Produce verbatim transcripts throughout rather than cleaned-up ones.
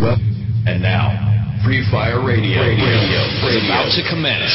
Well, and now, Free Fire Radio, radio, radio, radio. Is about to commence.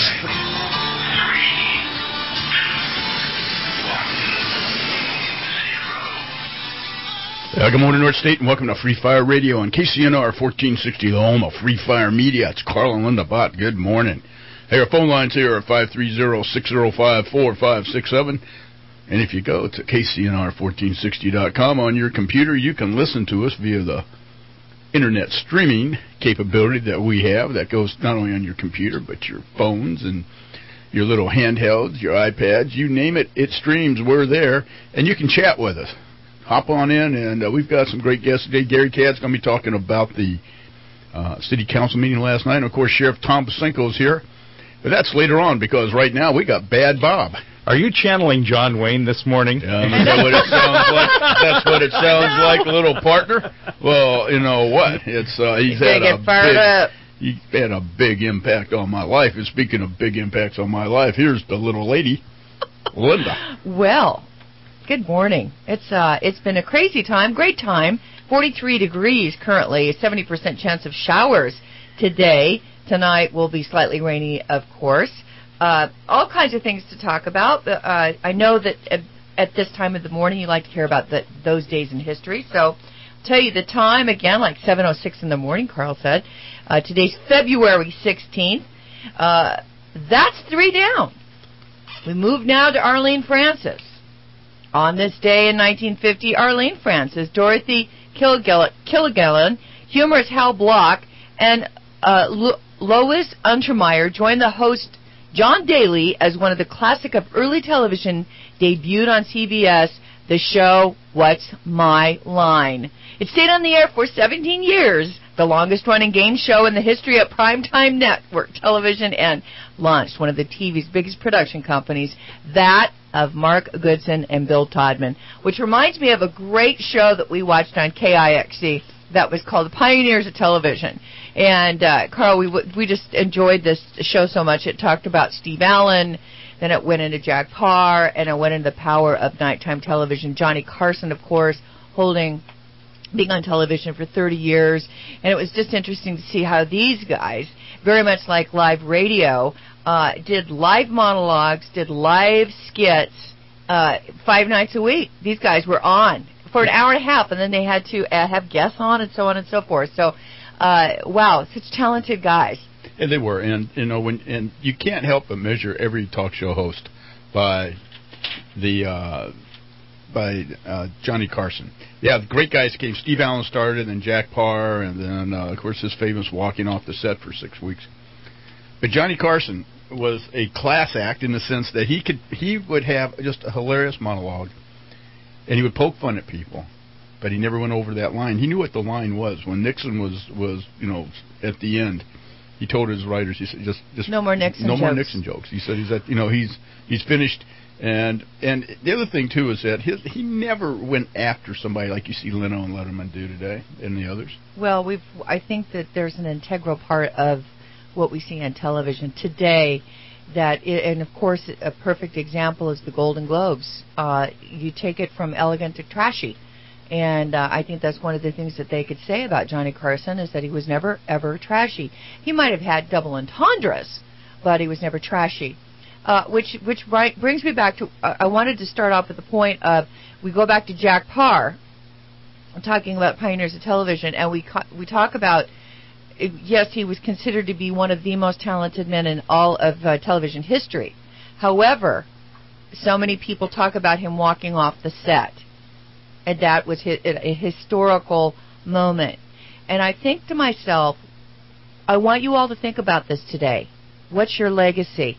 Uh, good morning, North State, and welcome to Free Fire Radio on K C N R fourteen sixty, the home of Free Fire Media. It's Carl and Linda Bott. Good morning. Hey, our phone lines here are five three zero, six zero five, four five six seven. And if you go to K C N R fourteen sixty dot com on your computer, you can listen to us via the internet streaming capability that we have that goes not only on your computer, but your phones and your little handhelds, your iPads, you name it, it streams. We're there, and you can chat with us. Hop on in, and uh, we've got some great guests today. Gary Cadd's going to be talking about the uh, city council meeting last night. And, of course, Sheriff Tom Pasenko's here. But that's later on, because right now we got Bad Bob. Are you channeling John Wayne this morning? Um, is that what it sounds like? That's what it sounds like, little partner? Well, you know what? It's uh, he's had a big, up. He's had a big impact on my life. And speaking of big impacts on my life, here's the little lady, Linda. Well, good morning. It's uh, it's been a crazy time, great time. forty-three degrees currently, seventy percent chance of showers today. Tonight will be slightly rainy, of course. Uh, all kinds of things to talk about. Uh, I know that at, at this time of the morning you like to hear about the, those days in history. So I'll tell you the time again, like seven oh six in the morning, Carl said. Uh, today's February sixteenth. Uh, that's three down. We move now to Arlene Francis. On this day in nineteen fifty, Arlene Francis, Dorothy Kilgallen, humorist Hal Block, and uh, Lo- Lois Untermeyer joined the host John Daly as one of the classic of early television debuted on C B S, the show What's My Line? It stayed on the air for seventeen years, the longest-running game show in the history of primetime network television, and launched one of the T V's biggest production companies, that of Mark Goodson and Bill Todman, which reminds me of a great show that we watched on K I X C that was called The Pioneers of Television. And, uh, Carl, we w- we just enjoyed this show so much. It talked about Steve Allen, then it went into Jack Parr, and it went into the power of nighttime television. Johnny Carson, of course, holding, being on television for thirty years. And it was just interesting to see how these guys, very much like live radio, uh, did live monologues, did live skits uh, five nights a week. These guys were on for an hour and a half, and then they had to uh, have guests on and so on and so forth. So, uh, wow, such talented guys. And they were, and you know, when and you can't help but measure every talk show host by the uh, by uh, Johnny Carson. Yeah, the great guys came. Steve Allen started, and Jack Parr, and then uh, of course his famous walking off the set for six weeks. But Johnny Carson was a class act in the sense that he could he would have just a hilarious monologue, and he would poke fun at people, but he never went over that line. He knew what the line was. When Nixon was, was you know, at the end, he told his writers, he said, just, just no more Nixon no jokes. more Nixon jokes. He said he's at, you know, he's he's finished. And and the other thing too is that his, he never went after somebody like you see Leno and Letterman do today, and the others. Well, we've I think that there's an integral part of what we see on television today. That it, and of course a perfect example is the Golden Globes. Uh, you take it from elegant to trashy, and uh, I think that's one of the things that they could say about Johnny Carson is that he was never ever trashy. He might have had double entendres, but he was never trashy. Uh, which which right, brings me back to uh, I wanted to start off with the point of we go back to Jack Parr, talking about pioneers of television, and we ca- we talk about. Yes, he was considered to be one of the most talented men in all of uh, television history. However, so many people talk about him walking off the set, and that was his, a historical moment. And I think to myself, I want you all to think about this today. What's your legacy?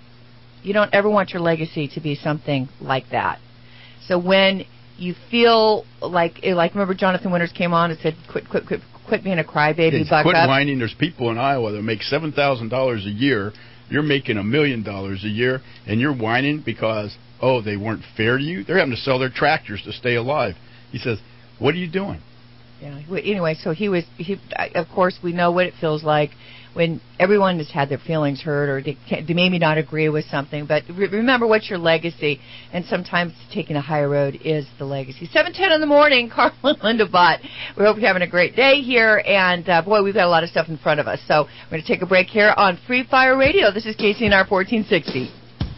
You don't ever want your legacy to be something like that. So when you feel like, like remember Jonathan Winters came on and said, quit, quit, quit, quit being a crybaby, it's buck quit up. whining. There's people in Iowa that make seven thousand dollars a year. You're making a million dollars a year, and you're whining because, oh, they weren't fair to you? They're having to sell their tractors to stay alive. He says, what are you doing? Yeah. Anyway, so he was. He, of course, we know what it feels like when everyone has had their feelings hurt, or they, they maybe not agree with something. But re- remember, what's your legacy? And sometimes taking a higher road is the legacy. seven ten in the morning, Carl and Linda Bott. We hope you're having a great day here. And, uh, boy, we've got a lot of stuff in front of us. So we're going to take a break here on Free Fire Radio. This is K C N R fourteen sixty.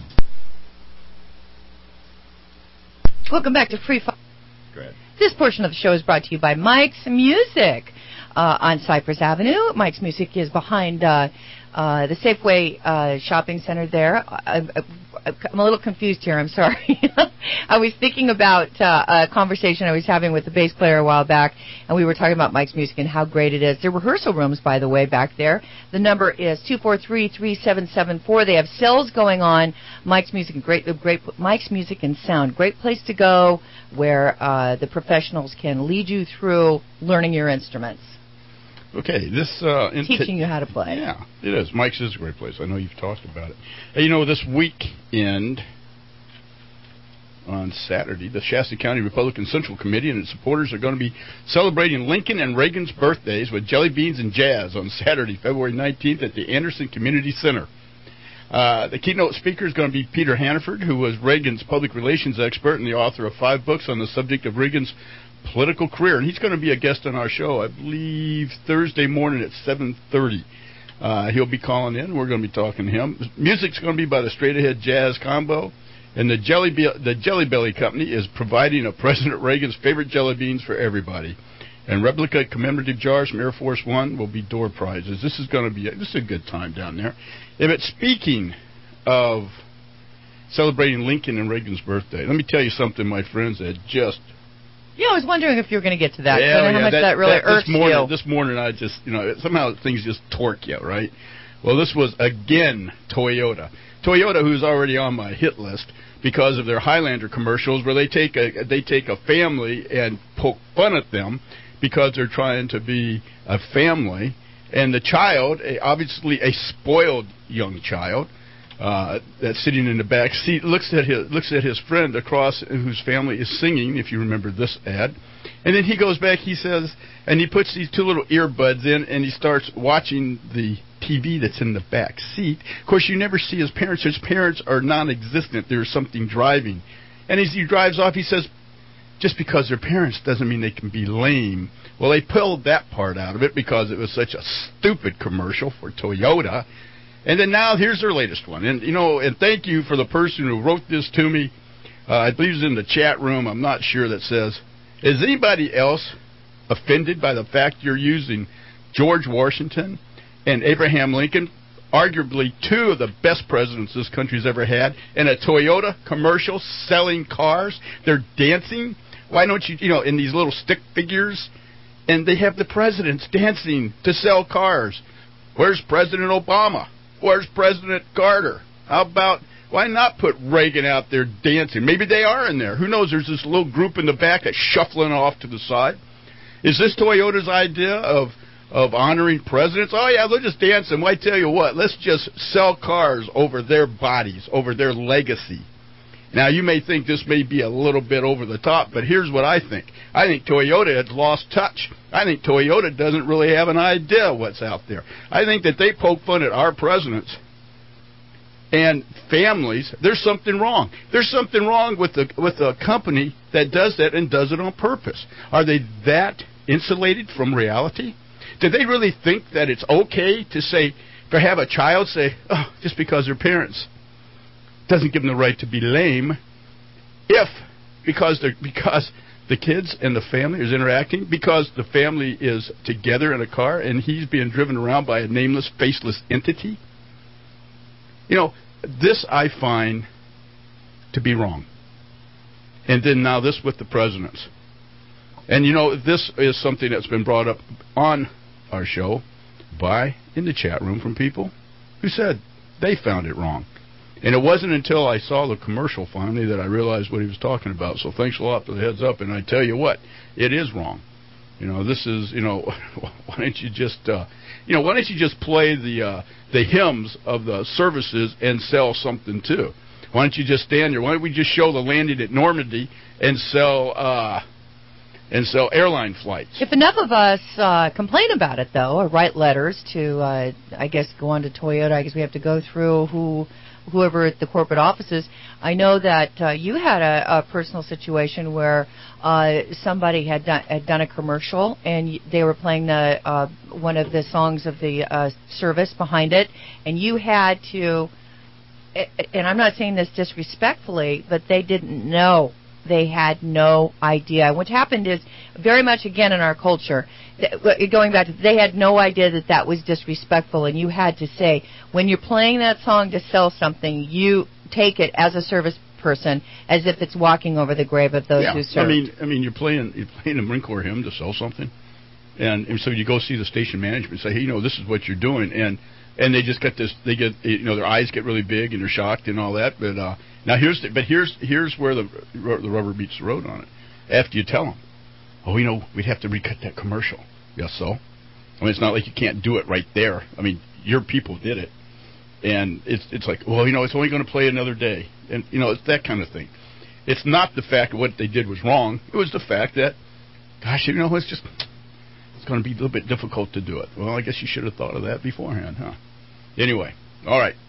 Welcome back to Free Fire. Go ahead. This portion of the show is brought to you by Mike's Music uh, on Cypress Avenue. Mike's Music is behind uh, uh, the Safeway uh, shopping center there. I, I, I'm a little confused here. I'm sorry. I was thinking about uh, a conversation I was having with the bass player a while back, and we were talking about Mike's Music and how great it is. There are rehearsal rooms, by the way, back there. The number is two four three, three seven seven four. They have sales going on. Mike's Music, great, great. Mike's Music and Sound, great place to go where uh, the professionals can lead you through learning your instruments. Okay, this uh, in teaching you how to play. Yeah, it is. Mike's is a great place. I know you've talked about it. Hey, you know, this weekend on Saturday, the Shasta County Republican Central Committee and its supporters are going to be celebrating Lincoln and Reagan's birthdays with jelly beans and jazz on Saturday, February nineteenth at the Anderson Community Center. Uh, the keynote speaker is going to be Peter Hannaford, who was Reagan's public relations expert and the author of five books on the subject of Reagan's political career. And he's going to be a guest on our show, I believe, Thursday morning at seven thirty. Uh, he'll be calling in. We're going to be talking to him. Music's going to be by the Straight Ahead Jazz Combo. And the Jelly, Be- the Jelly Belly Company is providing a President Reagan's favorite jelly beans for everybody. And replica commemorative jars from Air Force One will be door prizes. This is going to be a, this is a good time down there. And but speaking of celebrating Lincoln and Reagan's birthday, let me tell you something, my friends, that just... Yeah, I was wondering if you were going to get to that. Yeah, I don't know yeah, how much that, that really that, irks this morning, you. This morning, I just, you know, somehow things just torque you, right? Well, this was, again, Toyota. Toyota, who's already on my hit list because of their Highlander commercials where they take a they take a family and poke fun at them because they're trying to be a family. And the child, obviously a spoiled young child, uh, that's sitting in the back seat, looks at his looks at his friend across whose family is singing, if you remember this ad. And then he goes back, he says, and he puts these two little earbuds in, and he starts watching the T V that's in the back seat. Of course, you never see his parents. His parents are non-existent. There's something driving. And as he drives off, he says, just because they're parents doesn't mean they can be lame. Well, they pulled that part out of it because it was such a stupid commercial for Toyota. And then now here's their latest one. And, you know, and thank you for the person who wrote this to me. Uh, I believe it's in the chat room. I'm not sure. That says, is anybody else offended by the fact you're using George Washington and Abraham Lincoln, arguably two of the best presidents this country's ever had, in a Toyota commercial selling cars? They're dancing. Why don't you, you know, in these little stick figures, and they have the presidents dancing to sell cars. Where's President Obama? Where's President Carter? How about, why not put Reagan out there dancing? Maybe they are in there. Who knows? There's this little group in the back that's shuffling off to the side. Is this Toyota's idea of of honoring presidents? Oh, yeah, they'll just dance, and I tell you what, let's just sell cars over their bodies, over their legacy. Now, you may think this may be a little bit over the top, but here's what I think. I think Toyota has lost touch. I think Toyota doesn't really have an idea what's out there. I think that they poke fun at our presidents and families. There's something wrong. There's something wrong with the with a company that does that and does it on purpose. Are they that insulated from reality? Do they really think that it's okay to say, to have a child say, oh, just because their parents doesn't give them the right to be lame, if because they're because the kids and the family is interacting, because the family is together in a car and he's being driven around by a nameless, faceless entity? You know, this I find to be wrong. And then now this with the presidents. And, you know, this is something that's been brought up on our show by, in the chat room, from people who said they found it wrong. And it wasn't until I saw the commercial finally that I realized what he was talking about. So thanks a lot for the heads up. And I tell you what, it is wrong. You know, this is, you know, why don't you just, uh, you know, why don't you just play the uh, the hymns of the services and sell something too? Why don't you just stand there? Why don't we just show the landing at Normandy and sell, uh, and sell airline flights. If enough of us uh, complain about it, though, or write letters to, uh, I guess, go on to Toyota, I guess we have to go through who, whoever at the corporate offices. I know that uh, you had a, a personal situation where uh, somebody had done, had done a commercial, and they were playing the uh, one of the songs of the uh, service behind it, and you had to, and I'm not saying this disrespectfully, but they didn't know. They had no idea. What happened is very much, again, in our culture, going back to, they had no idea that that was disrespectful, and you had to say, when you're playing that song to sell something, you take it as a service person as if it's walking over the grave of those yeah, who served. I mean, I mean, you're playing you're playing a Marine Corps hymn to sell something, and, and so you go see the station management and say, hey, you know, this is what you're doing, and and they just get this, they get, you know, their eyes get really big and they're shocked and all that, but uh, now here's the, but here's here's where the the rubber meets the road on it. After you tell them, oh, you know, we'd have to recut that commercial. Yes, so. I mean, it's not like you can't do it right there. I mean, your people did it, and it's it's like, well, you know, it's only going to play another day, and you know, it's that kind of thing. It's not the fact that what they did was wrong. It was the fact that, gosh, you know, it's just it's going to be a little bit difficult to do it. Well, I guess you should have thought of that beforehand, huh? Anyway, all right.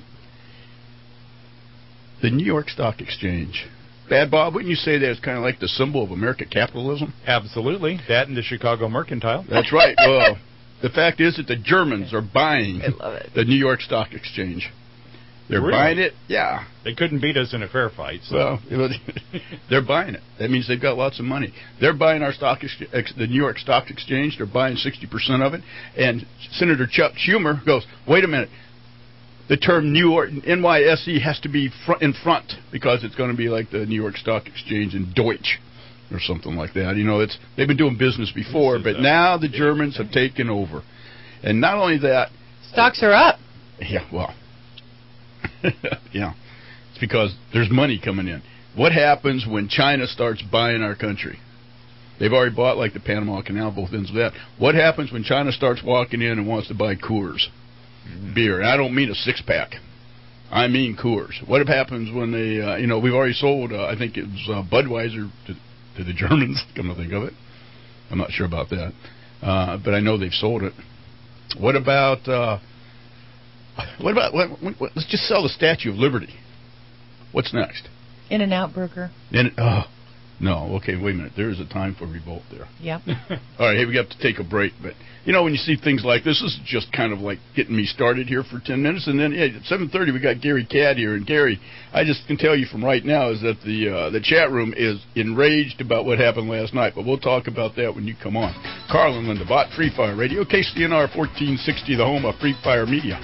The New York Stock Exchange. Bad Bob, wouldn't you say that it's kind of like the symbol of American capitalism? Absolutely. That and the Chicago Mercantile. That's right. Well, the fact is that the Germans are buying I love it. the New York Stock Exchange. They're Really? buying it, yeah. They couldn't beat us in a fair fight. So. Well, they're buying it. That means they've got lots of money. They're buying our stock, ex- the New York Stock Exchange. They're buying sixty percent of it. And Senator Chuck Schumer goes, wait a minute. The term New York, N Y S E has to be front in front because it's going to be like the New York Stock Exchange in Deutsch or something like that. You know, it's they've been doing business before, but now the Germans have taken over. And not only that, stocks are up. Yeah, well, yeah, it's because there's money coming in. What happens when China starts buying our country? They've already bought like the Panama Canal, both ends of that. What happens when China starts walking in and wants to buy Coors beer? And I don't mean a six-pack. I mean Coors. What happens when they, uh, you know, we've already sold, uh, I think it was uh, Budweiser to, to the Germans, come to think of it. I'm not sure about that. Uh, but I know they've sold it. What about, uh, what about, what, what, let's just sell the Statue of Liberty. What's next? In-N-Out Burger. In, oh, no, okay, wait a minute. There is a time for revolt there. Yep. All right, hey, we have to take a break. But, you know, when you see things like this, this is just kind of like getting me started here for ten minutes. And then yeah, at seven thirty, we got Gary Cadd here. And, Gary, I just can tell you from right now is that the uh, the chat room is enraged about what happened last night. But we'll talk about that when you come on. Carl and Linda Bott, Free Fire Radio, K C N R fourteen sixty, the home of Free Fire Media.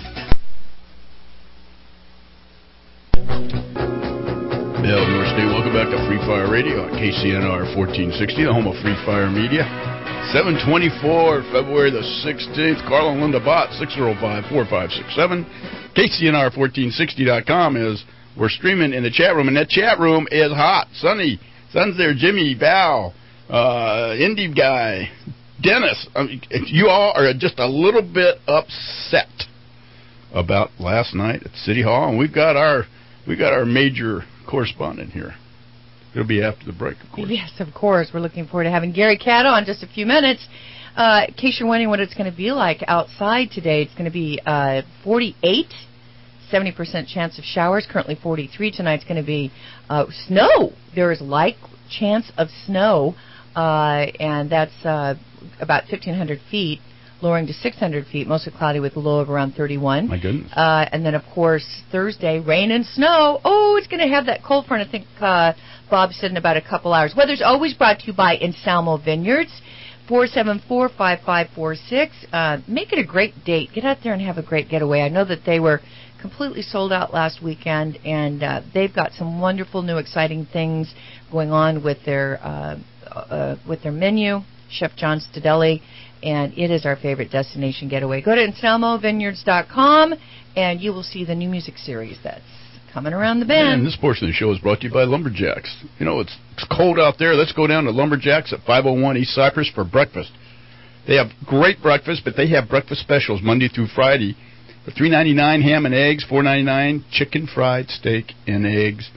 Hello, North State. Welcome back to Free Fire Radio on K C N R fourteen sixty, the home of Free Fire Media. seven twenty-four, February the sixteenth. Carl and Linda Bott, six oh five, four five six seven. K C N R fourteen sixty dot com is, we're streaming in the chat room, and that chat room is hot. Sonny, Son's there, Jimmy, Val, uh, Indie Guy, Dennis. I mean, you all are just a little bit upset about last night at City Hall, and we've got our, we've got our major correspondent here. It'll be after the break, of course. Yes, of course. We're looking forward to having Gary Cadd on in just a few minutes. Uh, in case you're wondering what it's going to be like outside today, it's going to be uh, forty-eight, seventy percent chance of showers. Currently forty-three. Tonight's going to be uh, snow. There is light chance of snow, uh, and that's uh, about fifteen hundred feet. Lowering to six hundred feet, mostly cloudy with a low of around thirty-one. My goodness. Uh, and then, of course, Thursday, rain and snow. Oh, it's going to have that cold front, I think uh, Bob said, in about a couple hours. Weather's always brought to you by Ensalmo Vineyards, four seven four, five five four six. Uh, make it a great date. Get out there and have a great getaway. I know that they were completely sold out last weekend, and uh, they've got some wonderful new exciting things going on with their, uh, uh, with their menu. Chef John Stadelli, and it is our favorite destination getaway. Go to ensalmo vineyards dot com, and you will see the new music series that's coming around the bend. And this portion of the show is brought to you by Lumberjacks. You know, it's, it's cold out there. Let's go down to Lumberjacks at five oh one East Cypress for breakfast. They have great breakfast, but they have breakfast specials Monday through Friday for three ninety-nine ham and eggs, four ninety-nine chicken fried steak and eggs.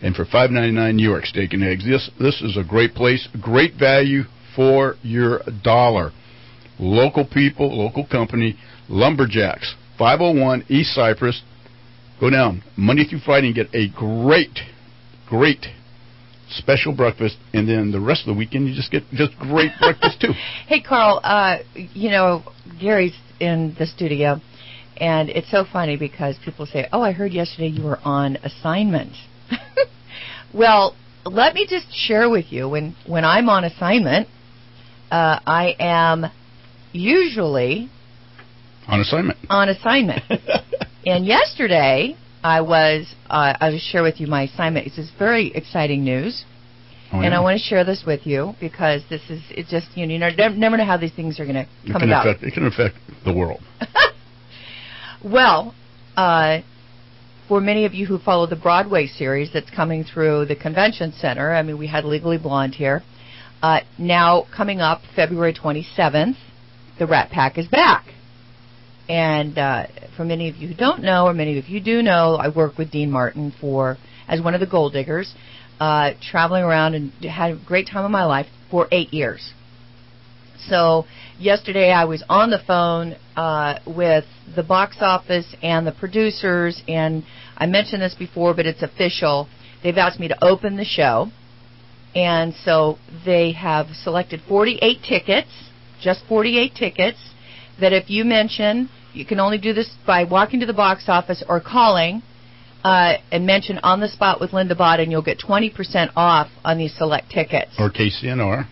And for five ninety-nine, New York steak and eggs. This this is a great place, great value for your dollar. Local people, local company, Lumberjacks, five oh one East Cypress. Go down Monday through Friday and get a great, great special breakfast, and then the rest of the weekend you just get just great breakfast too. Hey, Carl, uh, you know, Gary's in the studio, and it's so funny because people say, oh, I heard yesterday you were on assignment. Well, let me just share with you, when, when I'm on assignment, uh, I am usually on assignment. On assignment. And yesterday, I was, uh, I'll just share with you my assignment. It's just very exciting news. Oh, yeah. And I want to share this with you because this is, it's just, you know, you never, never know how these things are going to come can about. Affect, it can affect the world. Well, uh, for many of you who follow the Broadway series that's coming through the convention center, I mean, we had Legally Blonde here. Uh, now, coming up February twenty-seventh, the Rat Pack is back. And uh, for many of you who don't know, or many of you do know, I work with Dean Martin for as one of the Gold Diggers, uh, traveling around and had a great time of my life for eight years. So yesterday I was on the phone uh, with the box office and the producers, and I mentioned this before, but it's official. They've asked me to open the show, and so they have selected forty-eight tickets, just forty-eight tickets, that if you mention, you can only do this by walking to the box office or calling uh, and mention On the Spot with Linda Bott, and you'll get twenty percent off on these select tickets. Or K C N R.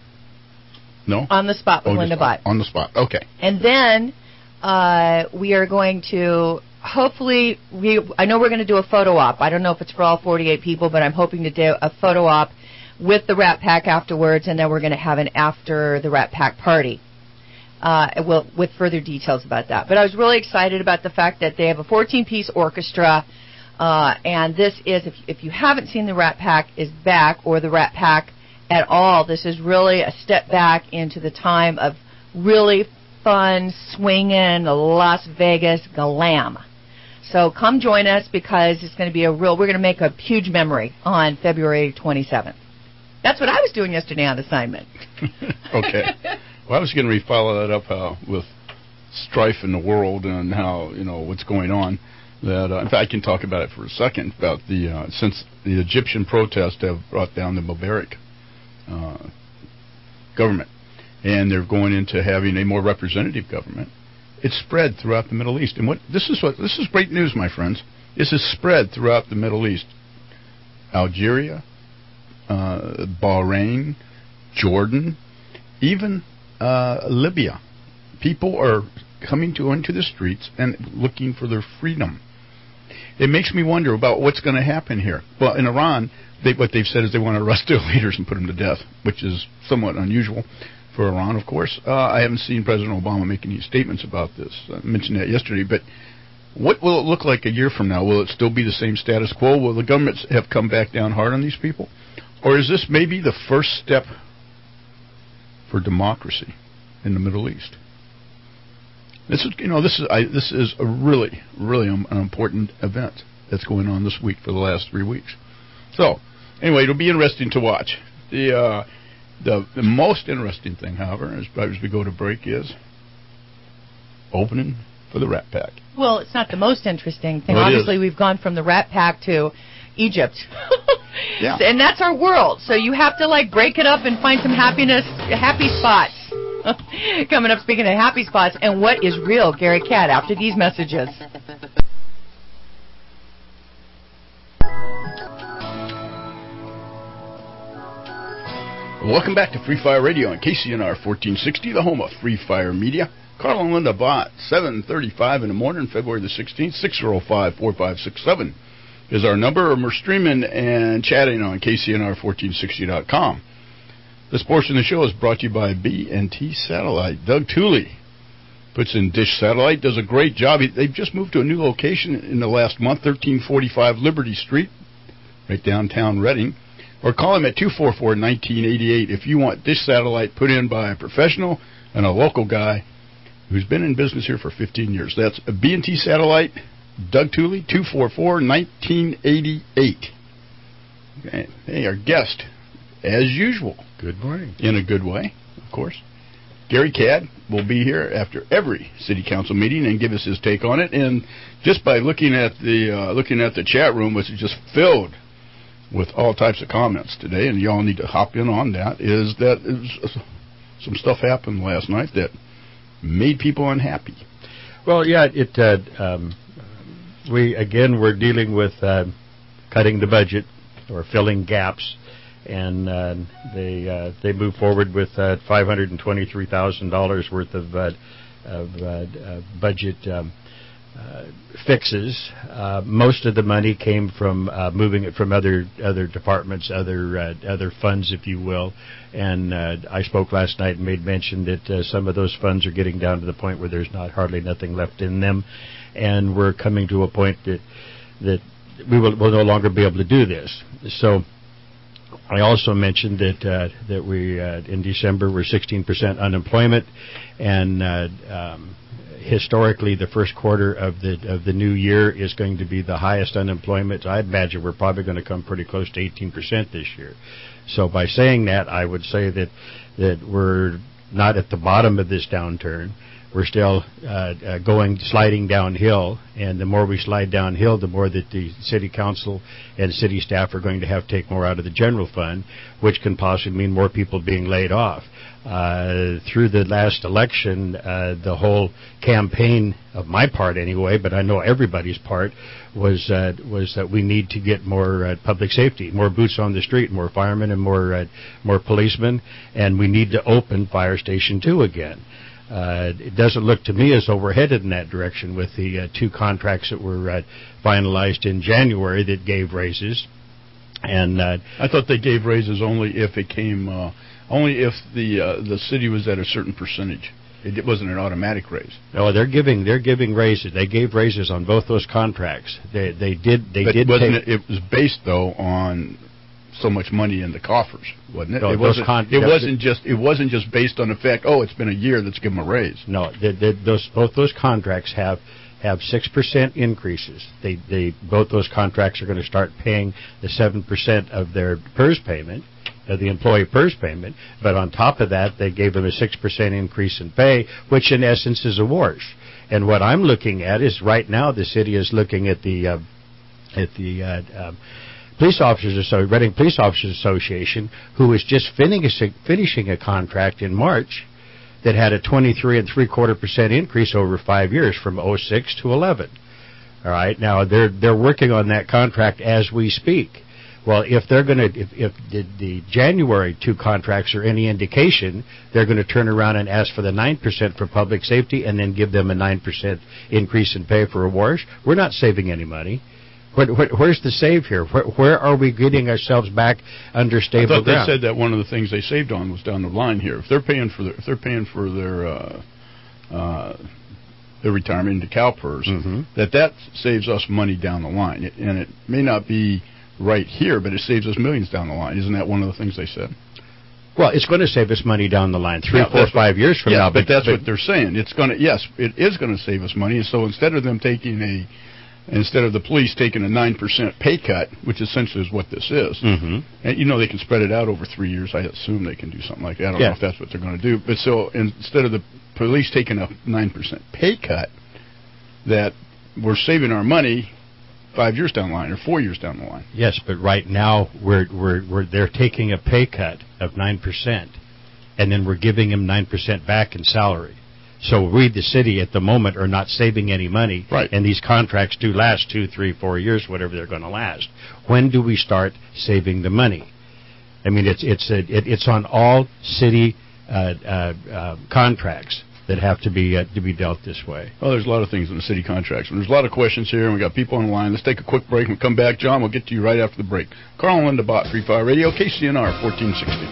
No? On the Spot with oh, Linda Bott. On the Spot, okay. And then uh, we are going to, hopefully, we, I know we're going to do a photo op. I don't know if it's for all forty-eight people, but I'm hoping to do a photo op with the Rat Pack afterwards, and then we're going to have an after the Rat Pack party. Uh, well, with further details about that. But I was really excited about the fact that they have a fourteen-piece orchestra, uh, and this is, if, if you haven't seen the Rat Pack is back, or the Rat Pack at all, this is really a step back into the time of really fun, swinging, Las Vegas glam. So come join us, because it's going to be a real, we're going to make a huge memory on February twenty-seventh. That's what I was doing yesterday on assignment. Okay. Well, I was going to follow that up uh, with strife in the world and how, you know, what's going on. That uh, in fact, I can talk about it for a second, about the, uh, since the Egyptian protests have brought down the Mubarak uh, government, and they're going into having a more representative government. It's spread throughout the Middle East. And what this is what this is great news, my friends. This is spread throughout the Middle East. Algeria, uh, Bahrain, Jordan, even Uh, Libya. People are coming to into the streets and looking for their freedom. It makes me wonder about what's going to happen here. Well, in Iran, they, what they've said is they want to arrest their leaders and put them to death, which is somewhat unusual for Iran, of course. Uh, I haven't seen President Obama make any statements about this. I mentioned that yesterday. But what will it look like a year from now? Will it still be the same status quo? Will the governments have come back down hard on these people? Or is this maybe the first step for democracy in the Middle East? This is, you know, this is I, this is a really, really um, an important event that's going on this week for the last three weeks. So, anyway, it'll be interesting to watch. The uh, the the most interesting thing, however, as, as we go to break, is opening for the Rat Pack. Well, it's not the most interesting thing. Well, obviously, we've gone from the Rat Pack to Egypt. Yeah. And that's our world. So you have to, like, break it up and find some happiness, happy spots. Coming up, speaking of happy spots, and what is real, Gary Catt, after these messages. Welcome back to Free Fire Radio on K C N R fourteen sixty, the home of Free Fire Media. Carl and Linda Bott, seven thirty-five in the morning, February the sixteenth, six oh five, four five six seven is our number, and we're streaming and chatting on K C N R fourteen sixty dot com. This portion of the show is brought to you by B and T Satellite. Doug Tooley puts in Dish Satellite, does a great job. They've just moved to a new location in the last month, thirteen forty-five Liberty Street, right downtown Reading. Or call him at two four four, one nine eight eight if you want Dish Satellite put in by a professional and a local guy who's been in business here for fifteen years. That's B and T Satellite, Doug Tooley, two four four, one nine eight eight. Hey, our guest, as usual. Good morning. In a good way, of course. Gary Cadd will be here after every city council meeting and give us his take on it. And just by looking at the uh, looking at the chat room, which is just filled with all types of comments today, and y'all need to hop in on that, is that it was, uh, some stuff happened last night that made people unhappy. Well, yeah, it. Uh, um, we again we're dealing with uh, cutting the budget or filling gaps, and uh, they uh, they move forward with uh, five hundred and twenty-three thousand dollars worth of uh, of uh, uh, budget um, uh, fixes. Uh, most of the money came from uh, moving it from other other departments, other uh, other funds, if you will. And uh, I spoke last night and made mention that uh, some of those funds are getting down to the point where there's not hardly nothing left in them, and we're coming to a point that that we will, will no longer be able to do this. So I also mentioned that uh, that we uh, in December we're sixteen percent unemployment, and uh, um, historically the first quarter of the of the new year is going to be the highest unemployment. I imagine we're probably going to come pretty close to eighteen percent this year. So by saying that, I would say that that we're not at the bottom of this downturn. We're still uh, uh, going, sliding downhill, and the more we slide downhill, the more that the city council and city staff are going to have to take more out of the general fund, which can possibly mean more people being laid off. Uh, through the last election, uh, the whole campaign, of my part anyway, but I know everybody's part, was uh, was that we need to get more uh, public safety, more boots on the street, more firemen and more uh, more policemen, and we need to open Fire Station two again. Uh, it doesn't look to me as though we're headed in that direction with the uh, two contracts that were uh, finalized in January that gave raises. And uh, I thought they gave raises only if it came, uh, only if the uh, the city was at a certain percentage. It wasn't an automatic raise. No, they're giving they're giving raises. They gave raises on both those contracts. They they did they but did. Wasn't take, it, it was based though on so much money in the coffers, wasn't it? No, it wasn't. Con- it wasn't just. It wasn't just based on the fact. Oh, it's been a year. Let's give them a raise. No, they, they, those both those contracts have have six percent increases. They they both those contracts are going to start paying the seven percent of their P E R S payment, of the employee P E R S payment. But on top of that, they gave them a six percent increase in pay, which in essence is a wash. And what I'm looking at is right now the city is looking at the uh, at the uh, um, Police Officers Associ- Reading Police Officers Association, who is just finishing finishing a contract in March that had a twenty-three and three quarter percent increase over five years from oh six to eleven. All right, now they're they're working on that contract as we speak. Well, if they're going to, if, if the, the January two contracts are any indication, they're going to turn around and ask for the nine percent for public safety and then give them a nine percent increase in pay for a wash. We're not saving any money. Where, where, where's the save here? Where, where are we getting ourselves back under stable ground? I thought ground? they said that one of the things they saved on was down the line here. If they're paying for their, if they're paying for their uh, uh, their retirement into CalPERS, mm-hmm. that that saves us money down the line. It, and it may not be right here, but it saves us millions down the line. Isn't that one of the things they said? Well, it's going to save us money down the line, three, yeah, four, five years from yeah, now. But, but that's but, what they're saying. It's going to, yes, it is going to save us money. And so instead of them taking a Instead of the police taking a nine percent pay cut, which essentially is what this is, mm-hmm. and you know they can spread it out over three years. I assume they can do something like that. I don't yeah. know if that's what they're going to do. But so instead of the police taking a nine percent pay cut, that we're saving our money five years down the line or four years down the line. Yes, but right now we're we're, we're they're taking a pay cut of nine percent, and then we're giving them nine percent back in salary. So we, the city, at the moment, are not saving any money. Right. And these contracts do last two, three, four years, whatever they're going to last. When do we start saving the money? I mean, it's it's a, it, it's on all city uh, uh, uh, contracts that have to be uh, to be dealt this way. Well, there's a lot of things in the city contracts. And there's a lot of questions here, and we got people on the line. Let's take a quick break. When we come back, John, we'll get to you right after the break. Carl and Linda Bott, Free Fire Radio, K C N R fourteen sixty.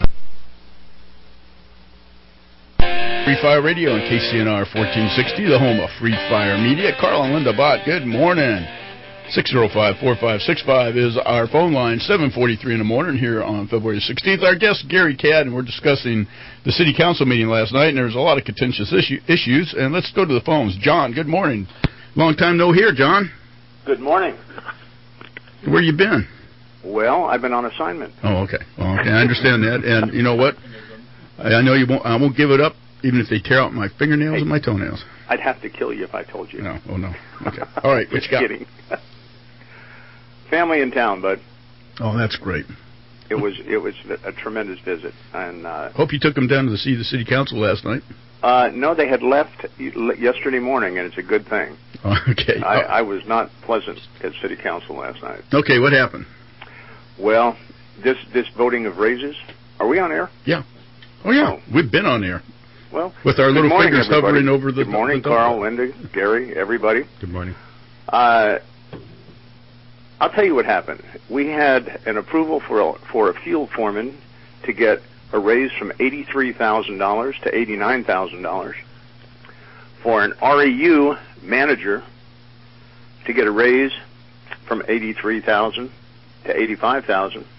Free Fire Radio on K C N R fourteen sixty, the home of Free Fire Media. Carl and Linda Bott, good morning. six oh five, four five six five is our phone line, seven forty-three in the morning here on February sixteenth. Our guest, Gary Cadd, and we're discussing the city council meeting last night, and there's a lot of contentious issue, issues. And let's go to the phones. John, good morning. Long time no hear, John. Good morning. Where you been? Well, I've been on assignment. Oh, okay. Well, okay, I understand that. And you know what? I, I know you won't. I won't give it up, even if they tear out my fingernails hey, and my toenails. I'd have to kill you if I told you. No. Oh no. Okay. All right. What Just you got? kidding. Family in town, bud. Oh, that's great. It was it was a tremendous visit, and uh, hope you took them down to see the city council last night. Uh, no, they had left yesterday morning, and it's a good thing. Oh, okay. I, oh. I was not pleasant at city council last night. Okay, what happened? Well, this this voting of raises. Are we on air? Yeah. Oh yeah, oh. We've been on air. Well, with our little morning, fingers everybody. hovering over the. Good morning, the Carl, Linda, Gary, everybody. Good morning. Uh, I'll tell you what happened. We had an approval for a, for a field foreman to get a raise from eighty-three thousand dollars to eighty-nine thousand dollars. For an R E U manager to get a raise from eighty-three thousand dollars to eighty-five thousand dollars.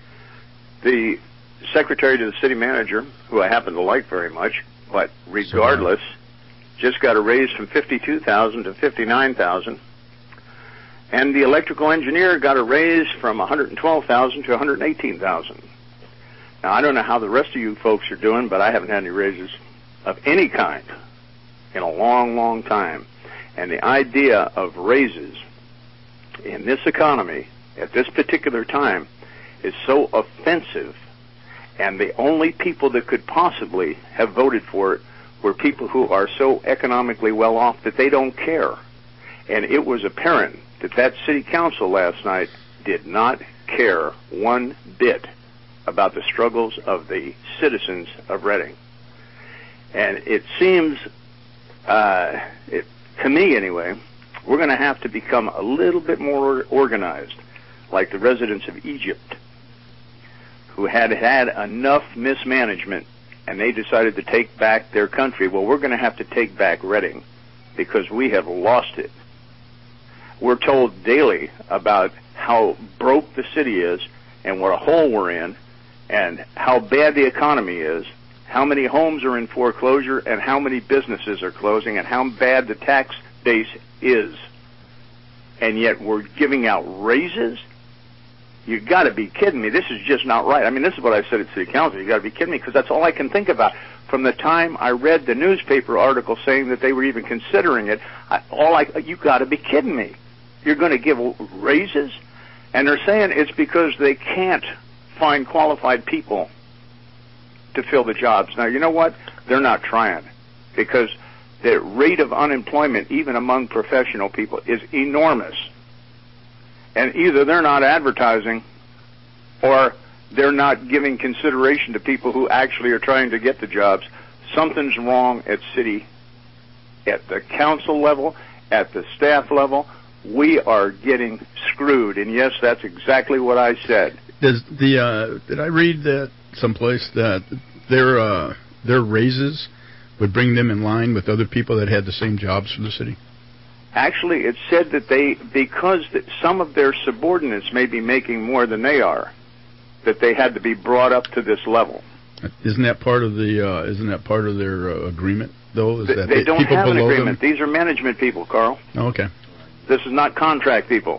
The secretary to the city manager, who I happen to like very much, but regardless, just got a raise from fifty-two thousand dollars to fifty-nine thousand dollars. And the electrical engineer got a raise from one hundred twelve thousand dollars to one hundred eighteen thousand dollars. Now, I don't know how the rest of you folks are doing, but I haven't had any raises of any kind in a long, long time. And the idea of raises in this economy at this particular time is so offensive, and the only people that could possibly have voted for it were people who are so economically well off that they don't care. And it was apparent that that city council last night did not care one bit about the struggles of the citizens of Reading. And it seems, uh, it, to me anyway, we're going to have to become a little bit more organized, like the residents of Egypt, who had had enough mismanagement, and they decided to take back their country. Well, we're going to have to take back Reading, because we have lost it. We're told daily about how broke the city is and what a hole we're in and how bad the economy is, how many homes are in foreclosure and how many businesses are closing and how bad the tax base is. And yet we're giving out raises? You got to be kidding me. This is just not right. I mean, this is what I said at City Council. You got to be kidding me, because that's all I can think about. From the time I read the newspaper article saying that they were even considering it, I, all I you got to be kidding me. You're going to give raises? And they're saying it's because they can't find qualified people to fill the jobs. Now, you know what? They're not trying, because the rate of unemployment, even among professional people, is enormous. And either they're not advertising or they're not giving consideration to people who actually are trying to get the jobs. Something's wrong at city, at the council level, at the staff level. We are getting screwed. And yes, that's exactly what I said. Does the uh, did I read that someplace that their uh, their raises would bring them in line with other people that had the same jobs for the city? Actually, it said that they, because that some of their subordinates may be making more than they are, that they had to be brought up to this level. Isn't that part of the? Uh, isn't that part of their uh, agreement, though? Is they, that they, they don't people have an below agreement. them? These are management people, Carl. Oh, okay. This is not contract people.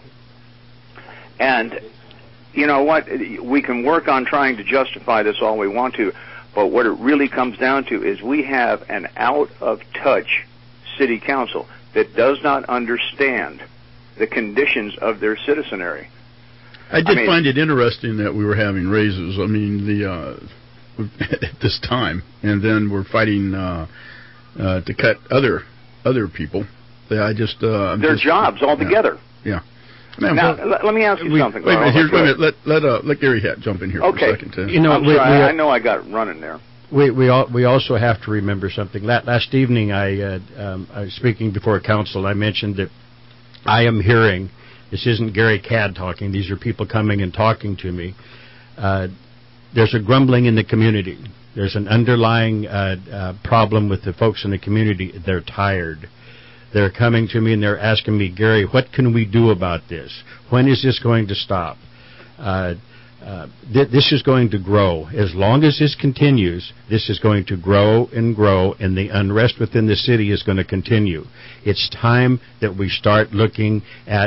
And you know what? We can work on trying to justify this all we want to, but what it really comes down to is we have an out-of-touch city council that does not understand the conditions of their citizenry. I did I mean, find it interesting that we were having raises. I mean, the uh, at this time, and then we're fighting uh, uh, to cut other other people. I just uh, their just, jobs altogether. Yeah. yeah. Man, now, well, let, let me ask you we, something. Wait a minute. Here's, wait a minute. Let let uh, let Gary Hatt jump in here okay. for a second. Too. You know, I'm we, sorry, we, I know I got running there. We we all, we also have to remember something. Last evening, I, uh, um, I was speaking before council. I mentioned that I am hearing. This isn't Gary Cadd talking. These are people coming and talking to me. Uh, there's a grumbling in the community. There's an underlying uh, uh, problem with the folks in the community. They're tired. They're coming to me and they're asking me, Gary, what can we do about this? When is this going to stop? Uh, uh, th- this is going to grow. As long as this continues, this is going to grow and grow, and the unrest within the city is going to continue. It's time that we start looking at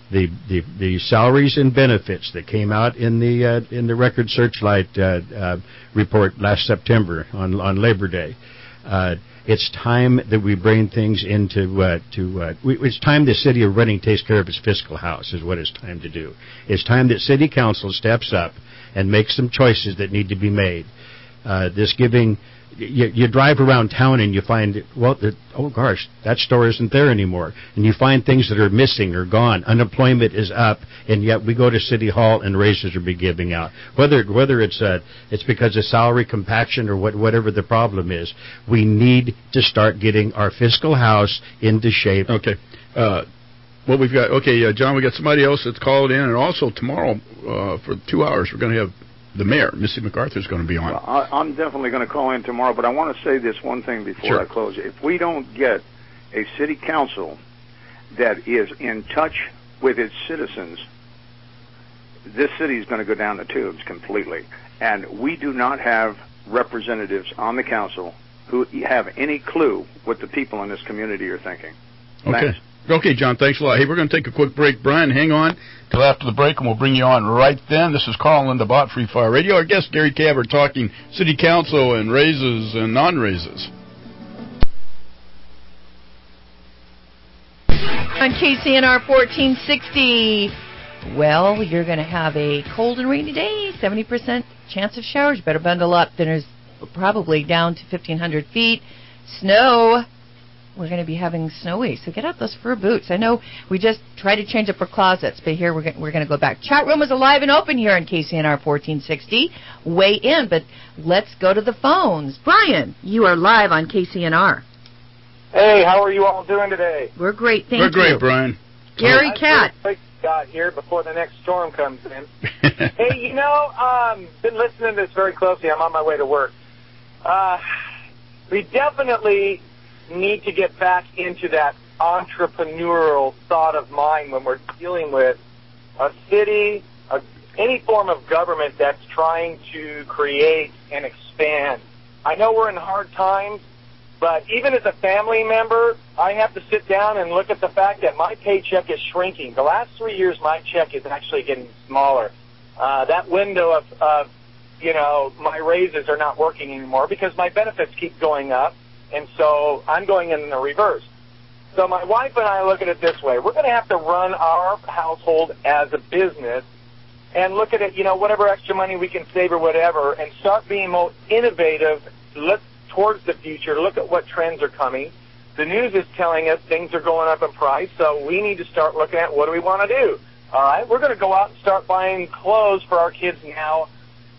the, the the salaries and benefits that came out in the uh, in the Record Searchlight uh, uh, report last September on on Labor Day. Uh, it's time that we bring things into uh, to. Uh, we, it's time the city of Reading takes care of its fiscal house. Is what it's time to do. It's time that City Council steps up and makes some choices that need to be made. Uh, this giving. You, you drive around town and you find, well, the, oh gosh, that store isn't there anymore. And you find things that are missing or gone. Unemployment is up, and yet we go to City Hall and raises are being given out. Whether whether it's uh, it's because of salary compaction or what, whatever the problem is, we need to start getting our fiscal house into shape. Okay. Uh, what we've got, okay, uh, John, we got somebody else that's called in, and also tomorrow uh, for two hours we're going to have the mayor, Missy MacArthur, is going to be on. Well, I, I'm definitely going to call in tomorrow, but I want to say this one thing before sure. I close. If we don't get a city council that is in touch with its citizens, this city is going to go down the tubes completely. And we do not have representatives on the council who have any clue what the people in this community are thinking. Okay. Thanks. Okay, John, thanks a lot. Hey, we're going to take a quick break. Brian, hang on till after the break, and we'll bring you on right then. This is Carl and Linda Bott, Free Fire Radio. Our guest, Gary Cabot, talking city council and raises and non-raises. On K C N R fourteen sixty, well, you're going to have a cold and rainy day, seventy percent chance of showers. Better bundle up. There's probably down to fifteen hundred feet. Snow. We're going to be having snowy, so get out those fur boots. I know we just tried to change up our closets, but here we're going, we're going to go back. Chat room is alive and open here on K C N R fourteen sixty. Weigh in, but let's go to the phones. Brian, you are live on K C N R. Hey, how are you all doing today? We're great, thank we're you. We're great, Brian. Gary oh, Cat. Got here before the next storm comes in. Hey, you know, um, been listening to this very closely. I'm on my way to work. Uh, we definitely need to get back into that entrepreneurial thought of mind when we're dealing with a city, a, any form of government that's trying to create and expand. I know we're in hard times, but even as a family member, I have to sit down and look at the fact that my paycheck is shrinking. The last three years, my check is actually getting smaller. Uh, that window of, of, you know, my raises are not working anymore because my benefits keep going up. And so I'm going in the reverse. So my wife and I look at it this way. We're going to have to run our household as a business and look at it, you know, whatever extra money we can save or whatever, and start being more innovative, look towards the future, look at what trends are coming. The news is telling us things are going up in price, so we need to start looking at what do we want to do. All right, we're going to go out and start buying clothes for our kids now.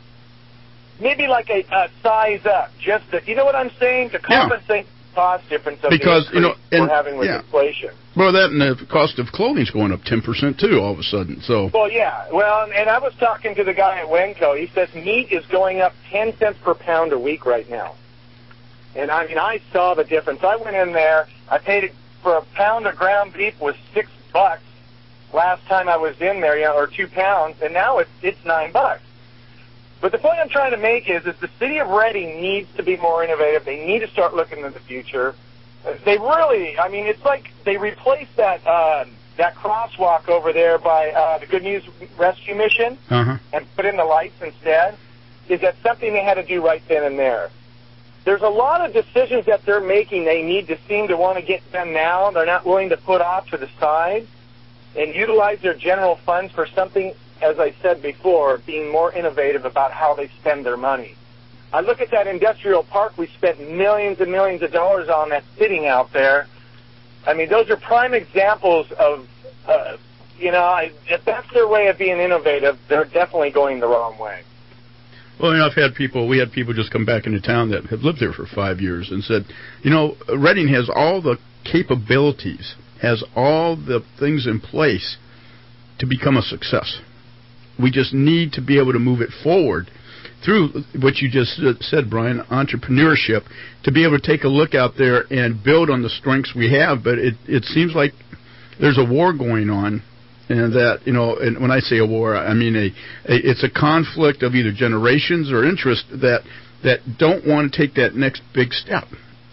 Maybe like a, a size up, just to, you know what I'm saying, to compensate yeah. the cost difference of because, the you know, and, we're having with yeah. inflation. Well, that and the cost of clothing's going up ten percent too, all of a sudden. So. Well, yeah. Well, and I was talking to the guy at Wenco. He says meat is going up ten cents per pound a week right now. And I mean, I saw the difference. I went in there. I paid for a pound of ground beef was six bucks last time I was in there, you know, or two pounds, and now it's it's nine bucks. But the point I'm trying to make is, is the city of Reading needs to be more innovative. They need to start looking to the future. They really, I mean, it's like they replaced that uh, that crosswalk over there by uh, the Good News Rescue Mission uh-huh. and put in the lights instead. Is that something they had to do right then and there? There's a lot of decisions that they're making they need to seem to want to get done now. They're not willing to put off to the side and utilize their general funds for something, as I said before, being more innovative about how they spend their money. I look at that industrial park we spent millions and millions of dollars on that's sitting out there. I mean, those are prime examples of, uh, you know, I, if that's their way of being innovative, they're definitely going the wrong way. Well, you know, I've had people, we had people just come back into town that have lived there for five years and said, you know, Reading has all the capabilities, has all the things in place to become a success. We just need to be able to move it forward through what you just said, Brian, entrepreneurship, to be able to take a look out there and build on the strengths we have. But it, it seems like there's a war going on, and that, you know, and when I say a war, I mean a, a it's a conflict of either generations or interest that that don't want to take that next big step.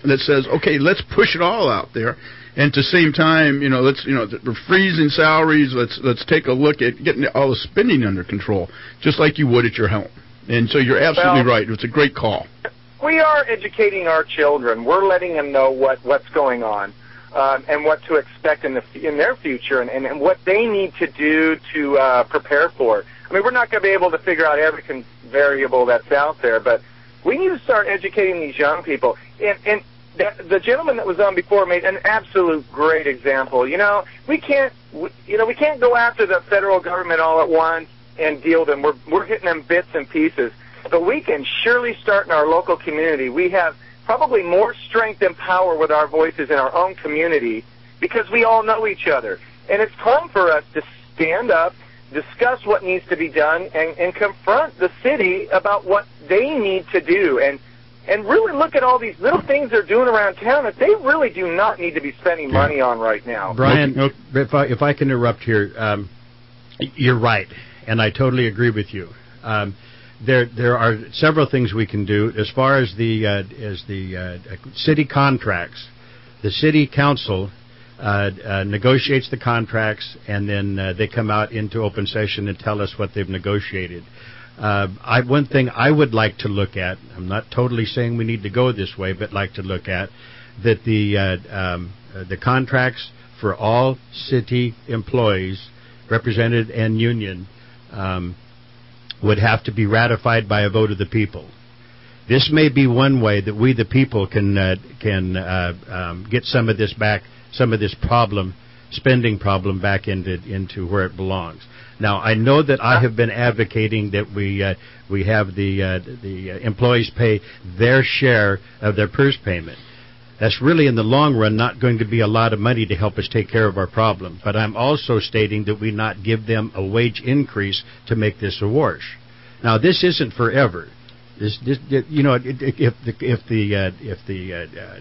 that says, okay, let's push it all out there. And at the same time, you know, let's, you know, we're freezing salaries. Let's let's take a look at getting all the spending under control, just like you would at your home. And so you're absolutely well, right. It's a great call. We are educating our children. We're letting them know what, what's going on um, and what to expect in the in their future, and, and, and what they need to do to uh, prepare for it. I mean, we're not going to be able to figure out every con- variable that's out there, but we need to start educating these young people. And, and the, the gentleman that was on before made an absolute great example. You know, we can't, we, you know, we can't go after the federal government all at once and deal with them. We're we're hitting them bits and pieces, but we can surely start in our local community. We have probably more strength and power with our voices in our own community because we all know each other. And it's time for us to stand up, discuss what needs to be done, and, and confront the city about what they need to do, and and really look at all these little things they're doing around town that they really do not need to be spending money on right now. Brian, okay. if I if I can interrupt here, um, you're right, and I totally agree with you. Um, there there are several things we can do as far as the uh, as the uh, city contracts. The city council Uh, uh, negotiates the contracts, and then uh, they come out into open session and tell us what they've negotiated. Uh, I, one thing I would like to look at, I'm not totally saying we need to go this way, but like to look at, that the uh, um, uh, the contracts for all city employees, represented and union, um, would have to be ratified by a vote of the people. This may be one way that we, the people, can uh, can uh, um, get some of this back. Some of this problem, spending problem, back into into where it belongs. Now, I know that I have been advocating that we uh, we have the uh, the employees pay their share of their PERS payment. That's really, in the long run, not going to be a lot of money to help us take care of our problem. But I'm also stating that we not give them a wage increase to make this a wash. Now, this isn't forever. This, this you know, if the if the uh, if the uh,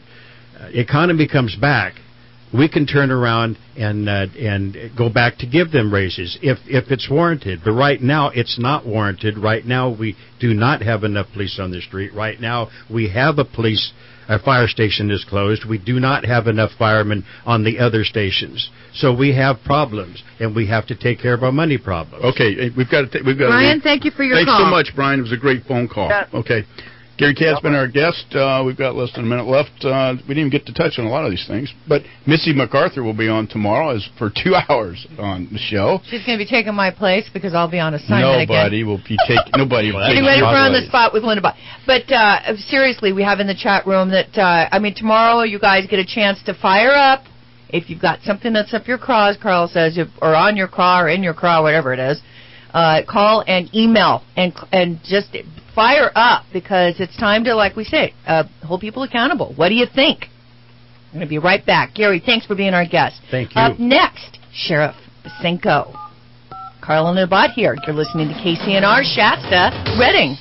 uh, economy comes back, we can turn around and uh, and go back to give them raises if if it's warranted. But right now, it's not warranted. Right now, we do not have enough police on the street. Right now, we have a police, a fire station is closed. We do not have enough firemen on the other stations. So we have problems, and we have to take care of our money problems. Okay, we've got to. T- we've got. Brian, to thank you for your Thanks call. so much, Brian. It was a great phone call. Yeah. Okay. Gary Catt's been our guest. Uh, we've got less than a minute left. Uh, we didn't even get to touch on a lot of these things. But Missy MacArthur will be on tomorrow as for two hours on the show. She's going to be taking my place because I'll be on assignment Nobody again. will be taking. Nobody will. Getting ready for On the Spot with Linda Bott. But uh, seriously, we have in the chat room that, uh, I mean, tomorrow you guys get a chance to fire up. If you've got something that's up your craw, as Carl says, if, or on your craw or in your craw, whatever it is, uh, call and email and and just fire up, because it's time to, like we say, uh, hold people accountable. What do you think? I'm going to be right back. Gary, thanks for being our guest. Thank you. Up next, Sheriff Basenko. Carl and Abad here. You're listening to K C N R Shasta, Reading.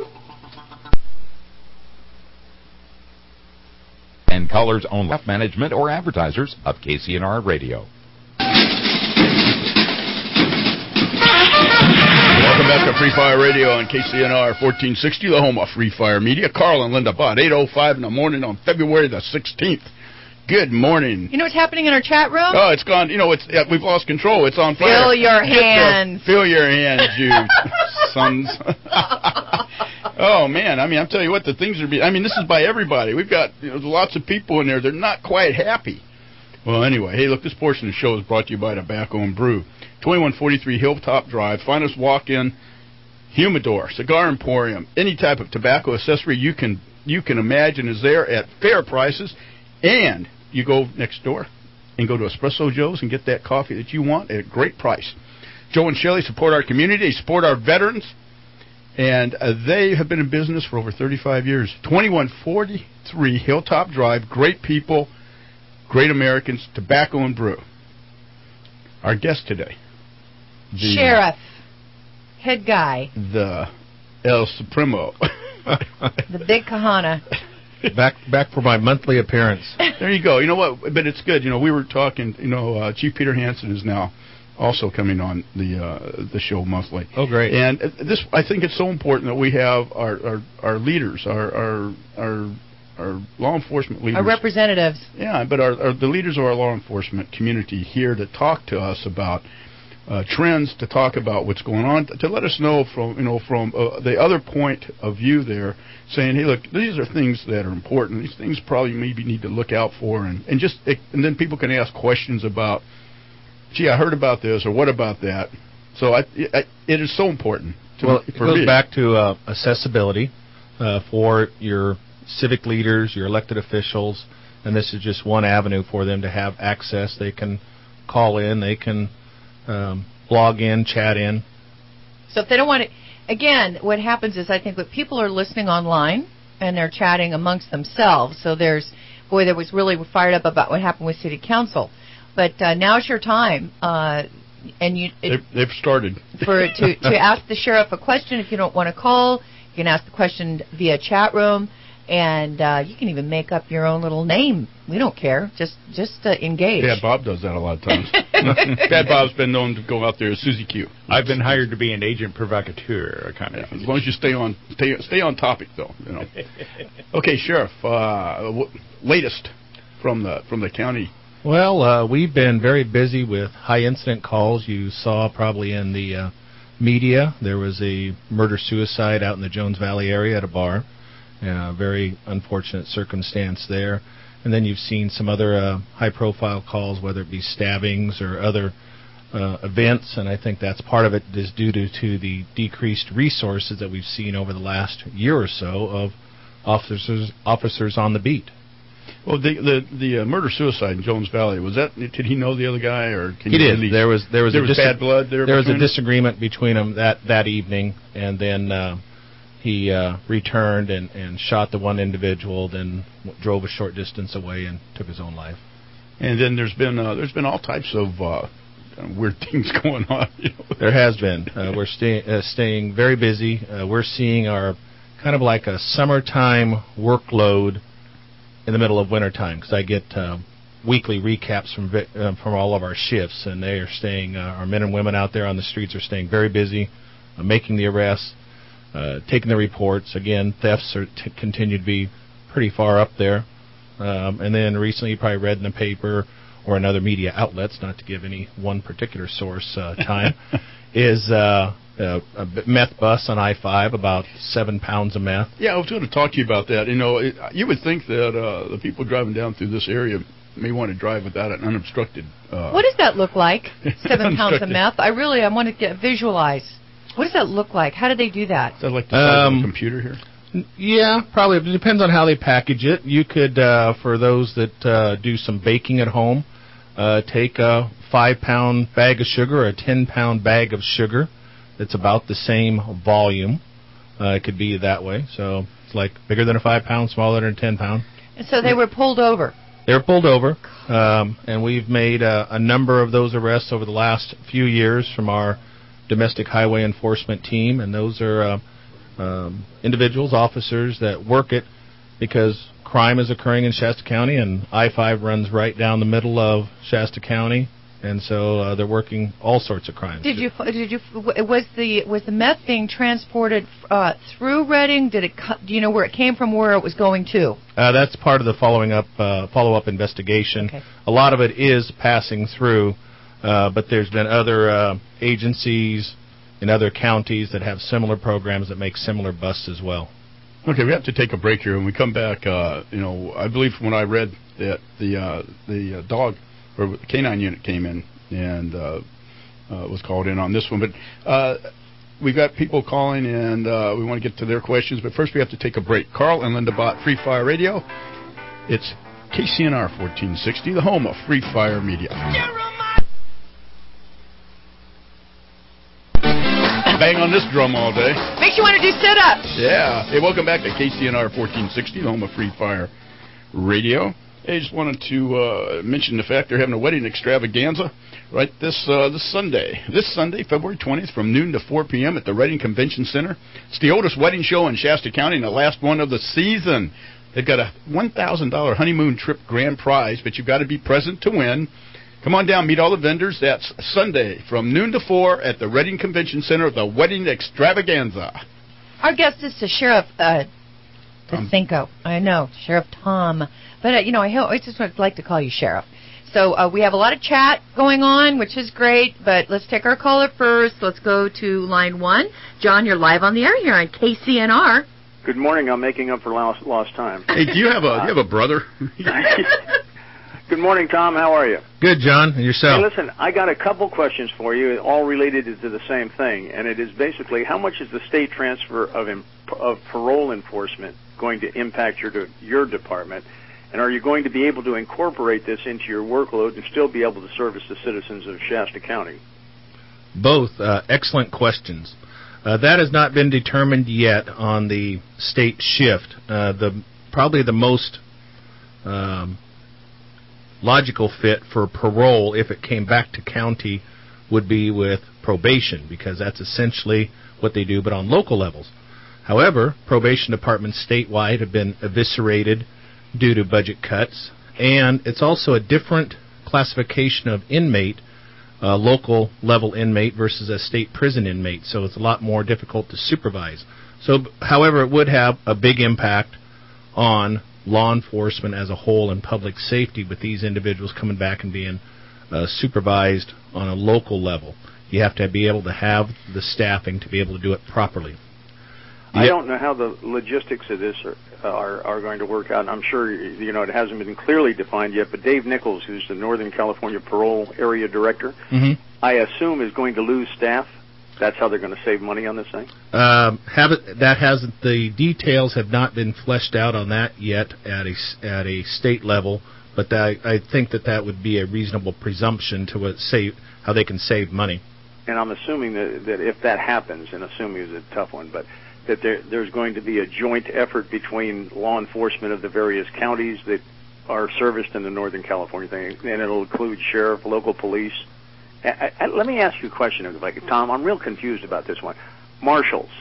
And callers own left management or advertisers of K C N R Radio. Welcome back to Free Fire Radio on K C N R fourteen sixty, the home of Free Fire Media. Carl and Linda Bott, eight oh five in the morning on February the sixteenth. Good morning. You know what's happening in our chat room? Oh, it's gone. You know, it's yeah, we've lost control. It's on fire. Fill your Get hands. The, fill your hands, you sons. Oh, man. I mean, I'm telling you what, the things are being... I mean, this is by everybody. We've got you know, lots of people in there. They're not quite happy. Well, anyway, hey, look, this portion of the show is brought to you by Tobacco and Brew. twenty-one forty-three Hilltop Drive. Finest walk-in humidor, cigar emporium, any type of tobacco accessory you can you can imagine is there at fair prices. And you go next door and go to Espresso Joe's and get that coffee that you want at a great price. Joe and Shelley support our community. They support our veterans. And uh, they have been in business for over thirty-five years. twenty-one forty-three Hilltop Drive. Great people, great Americans, Tobacco and Brew. Our guest today. The, Sheriff. Head guy. The El Supremo. The big Kahana. Back back for my monthly appearance. There you go. You know what? But it's good. You know, we were talking, you know, uh, Chief Peter Hansen is now also coming on the uh, the show monthly. Oh, great! And this, I think, it's so important that we have our our, our leaders, our, our our our law enforcement leaders, our representatives. Yeah, but our, our the leaders of our law enforcement community here to talk to us about uh, trends, to talk about what's going on, to let us know from you know from uh, the other point of view there, saying, hey, look, these are things that are important. These things probably maybe need to look out for, and and just and then people can ask questions about, gee, I heard about this, or what about that. So I, I, it is so important. To, well, it for goes me. back to uh, accessibility uh, for your civic leaders, your elected officials, and this is just one avenue for them to have access. They can call in, they can um, log in, chat in. So if they don't want to, again, what happens is I think that people are listening online and they're chatting amongst themselves. So there's, boy, that was really fired up about what happened with City Council. But uh, now's your time. Uh, And you, it, they've, they've started for to, to ask the sheriff a question. If you don't want to call, you can ask the question via chat room, and uh, you can even make up your own little name. We don't care. Just just uh, engage. Dad Bob does that a lot of times. Dad Bob's been known to go out there as Susie Q. I've been hired to be an agent provocateur, kind of. Yeah, as long as you stay on stay, stay on topic, though. You know. Okay, Sheriff. Uh, w- latest from the from the county. Well, uh, we've been very busy with high-incident calls. You saw probably in the uh, media there was a murder-suicide out in the Jones Valley area at a bar. A uh, very unfortunate circumstance there. And then you've seen some other uh, high-profile calls, whether it be stabbings or other uh, events, and I think that's part of it is due to, to the decreased resources that we've seen over the last year or so of officers officers on the beat. Well, the the, the uh, murder-suicide in Jones Valley, was that, did he know the other guy? Or can he you did. Really, there was there was, there a was dis- bad blood there? There was a them? disagreement between them that, that evening, and then uh, he uh, returned and, and shot the one individual, then w- drove a short distance away and took his own life. And then there's been uh, there's been all types of uh, weird things going on. You know? There has been. Uh, we're stay- uh, staying very busy. Uh, we're seeing our kind of like a summertime workload in the middle of wintertime, because I get uh, weekly recaps from vi- uh, from all of our shifts, and they are staying. Uh, our men and women out there on the streets are staying very busy, uh, making the arrests, uh, taking the reports. Again, thefts are t- continue to be pretty far up there. Um, and then recently, you probably read in the paper or in other media outlets, not to give any one particular source uh, time, is uh, uh, a meth bus on I five, about seven pounds of meth. Yeah, I was going to talk to you about that. You know, it, you would think that uh, the people driving down through this area may want to drive without an unobstructed. Uh, what does that look like? Seven pounds of meth. I really, I want to get visualize. What does that look like? How do they do that? Is that like the size um, of a computer here? Yeah, probably. It depends on how they package it. You could, uh, for those that uh, do some baking at home, uh, take a five-pound bag of sugar or a ten-pound bag of sugar. It's about the same volume. Uh, it could be that way. So it's like bigger than a five-pound, smaller than a ten-pound. And so they were pulled over. They were pulled over, um, and we've made uh, a number of those arrests over the last few years from our domestic highway enforcement team, and those are uh, um, individuals, officers that work it because crime is occurring in Shasta County, and I five runs right down the middle of Shasta County, and so uh, they're working all sorts of crimes. Did you did you was the was the meth being transported uh, through Redding? Did it do you know where it came from, where it was going to? Uh, that's part of the following up uh, follow up investigation. Okay. A lot of it is passing through, uh, but there's been other uh, agencies in other counties that have similar programs that make similar busts as well. Okay, we have to take a break here. When we come back, uh, you know, I believe when I read that the uh, the uh, dog or the canine unit came in and uh, uh, was called in on this one, but uh, we've got people calling and uh, we want to get to their questions. But first, we have to take a break. Carl and Linda Bott, Free Fire Radio. It's K C N R fourteen sixty, the home of Free Fire Media. Bang on this drum all day. Makes you want to do sit-ups. Yeah. Hey, welcome back to K C N R fourteen sixty, the home of Free Fire Radio. Hey, just wanted to uh, mention the fact they're having a wedding extravaganza right this uh, this Sunday. This Sunday, February twentieth, from noon to four p.m. at the Redding Convention Center. It's the oldest wedding show in Shasta County and the last one of the season. They've got a one thousand dollars honeymoon trip grand prize, but you've got to be present to win. Come on down, meet all the vendors. That's Sunday from noon to four at the Redding Convention Center, the Wedding Extravaganza. Our guest is the Sheriff uh, Tom. DeCinco. I know, Sheriff Tom. But, uh, you know, I, ho- I just would like to call you Sheriff. So uh, we have a lot of chat going on, which is great, but let's take our caller first. Let's go to line one. John, you're live on the air here on K C N R. Good morning. I'm making up for lost, lost time. Hey, do you have a, do you have a brother? Good morning, Tom. How are you? Good, John. And yourself? Hey, listen, I got a couple questions for you, all related to the same thing, and it is basically how much is the state transfer of imp- of parole enforcement going to impact your de- your department, and are you going to be able to incorporate this into your workload and still be able to service the citizens of Shasta County? Both uh, excellent questions. Uh, that has not been determined yet on the state shift. Uh, the probably the most um, logical fit for parole, if it came back to county, would be with probation, because that's essentially what they do, but on local levels. However, probation departments statewide have been eviscerated due to budget cuts, and it's also a different classification of inmate, uh, local level inmate versus a state prison inmate, so it's a lot more difficult to supervise. So, however, it would have a big impact on law enforcement as a whole and public safety with these individuals coming back and being uh, supervised on a local level. You have to be able to have the staffing to be able to do it properly. I don't know how the logistics of this are, are are going to work out. I'm sure, you know, it hasn't been clearly defined yet, but Dave Nichols, who's the Northern California Parole Area Director, mm-hmm. I assume is going to lose staff. That's how they're going to save money on this thing? Um, have it, that hasn't, the details have not been fleshed out on that yet at a, at a state level, but that, I think that that would be a reasonable presumption to uh, save, how they can save money. And I'm assuming that, that if that happens, and assuming is a tough one, but that there, there's going to be a joint effort between law enforcement of the various counties that are serviced in the Northern California thing, and it'll include sheriff, local police. I, I, let me ask you a question, if I could, Tom. I'm real confused about this one. Marshals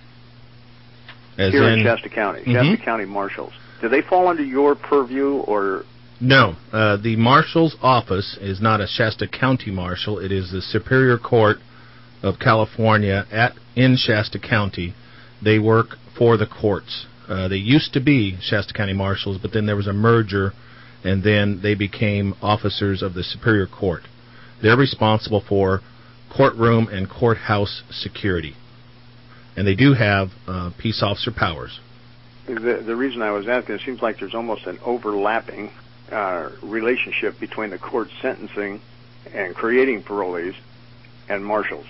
As here in, in Shasta County, mm-hmm. Shasta County marshals. Do they fall under your purview, or? No, uh, the marshal's office is not a Shasta County marshal. It is the Superior Court of California at in Shasta County. They work for the courts. Uh, they used to be Shasta County marshals, but then there was a merger, and then they became officers of the Superior Court. They're responsible for courtroom and courthouse security. And they do have uh, peace officer powers. The, the reason I was asking, it seems like there's almost an overlapping uh, relationship between the court sentencing and creating parolees and marshals.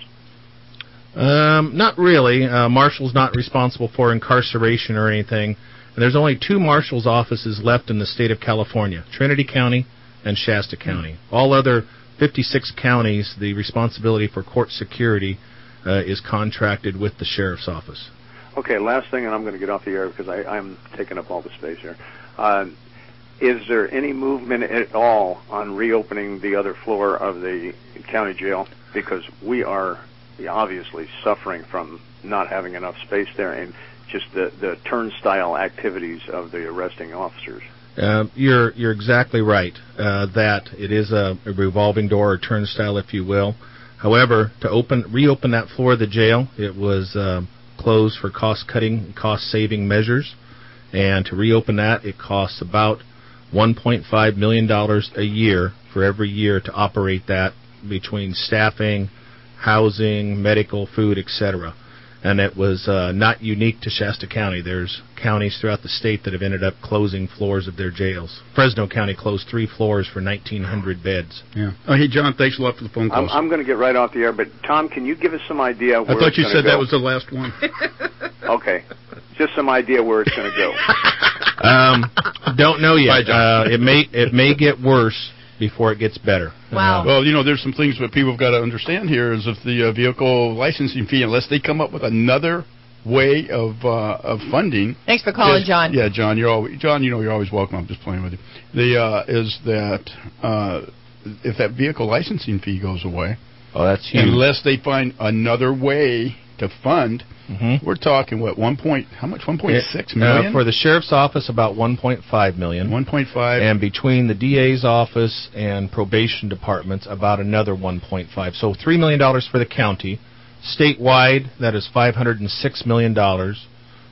Um, not really. Uh, marshal's not responsible for incarceration or anything. And there's only two marshal's offices left in the state of California, Trinity County and Shasta County. All other fifty-six counties, the responsibility for court security uh, is contracted with the sheriff's office. Okay, last thing, and I'm going to get off the air because I, I'm taking up all the space here. Uh, is there any movement at all on reopening the other floor of the county jail? Because we are obviously suffering from not having enough space there and just the, the turnstile activities of the arresting officers. Uh, you're you're exactly right uh, that it is a, a revolving door or turnstile, if you will. However, to open reopen that floor of the jail, it was uh, closed for cost-cutting, cost-saving measures, and to reopen that, it costs about one point five million dollars a year for every year to operate that between staffing, housing, medical, food, et cetera. And it was uh, not unique to Shasta County. There's counties throughout the state that have ended up closing floors of their jails. Fresno County closed three floors for nineteen hundred beds. Yeah. Oh, hey, John, thanks a lot for the phone call. I'm, I'm going to get right off the air, but Tom, can you give us some idea where I thought it's you gonna said go? that was the last one. Okay. Just some idea where it's going to go. Um, don't know yet. Bye, John. Uh, it may it may get worse before it gets better. Wow. Uh, Well, you know, there's some things that people have got to understand here is if the uh, vehicle licensing fee, unless they come up with another way of uh, of funding. Thanks for calling, is, John. Yeah, John, you're always John. You know, you're always welcome. I'm just playing with you. The uh, is that uh, if that vehicle licensing fee goes away, oh, that's huge. unless they find another way to fund, mm-hmm. we're talking what one point? How much? One point six million uh, for the sheriff's office, about one point five million. One point five, and between the D A's office and probation departments, about another one point five. So three million dollars for the county. Statewide, that is five hundred and six million dollars.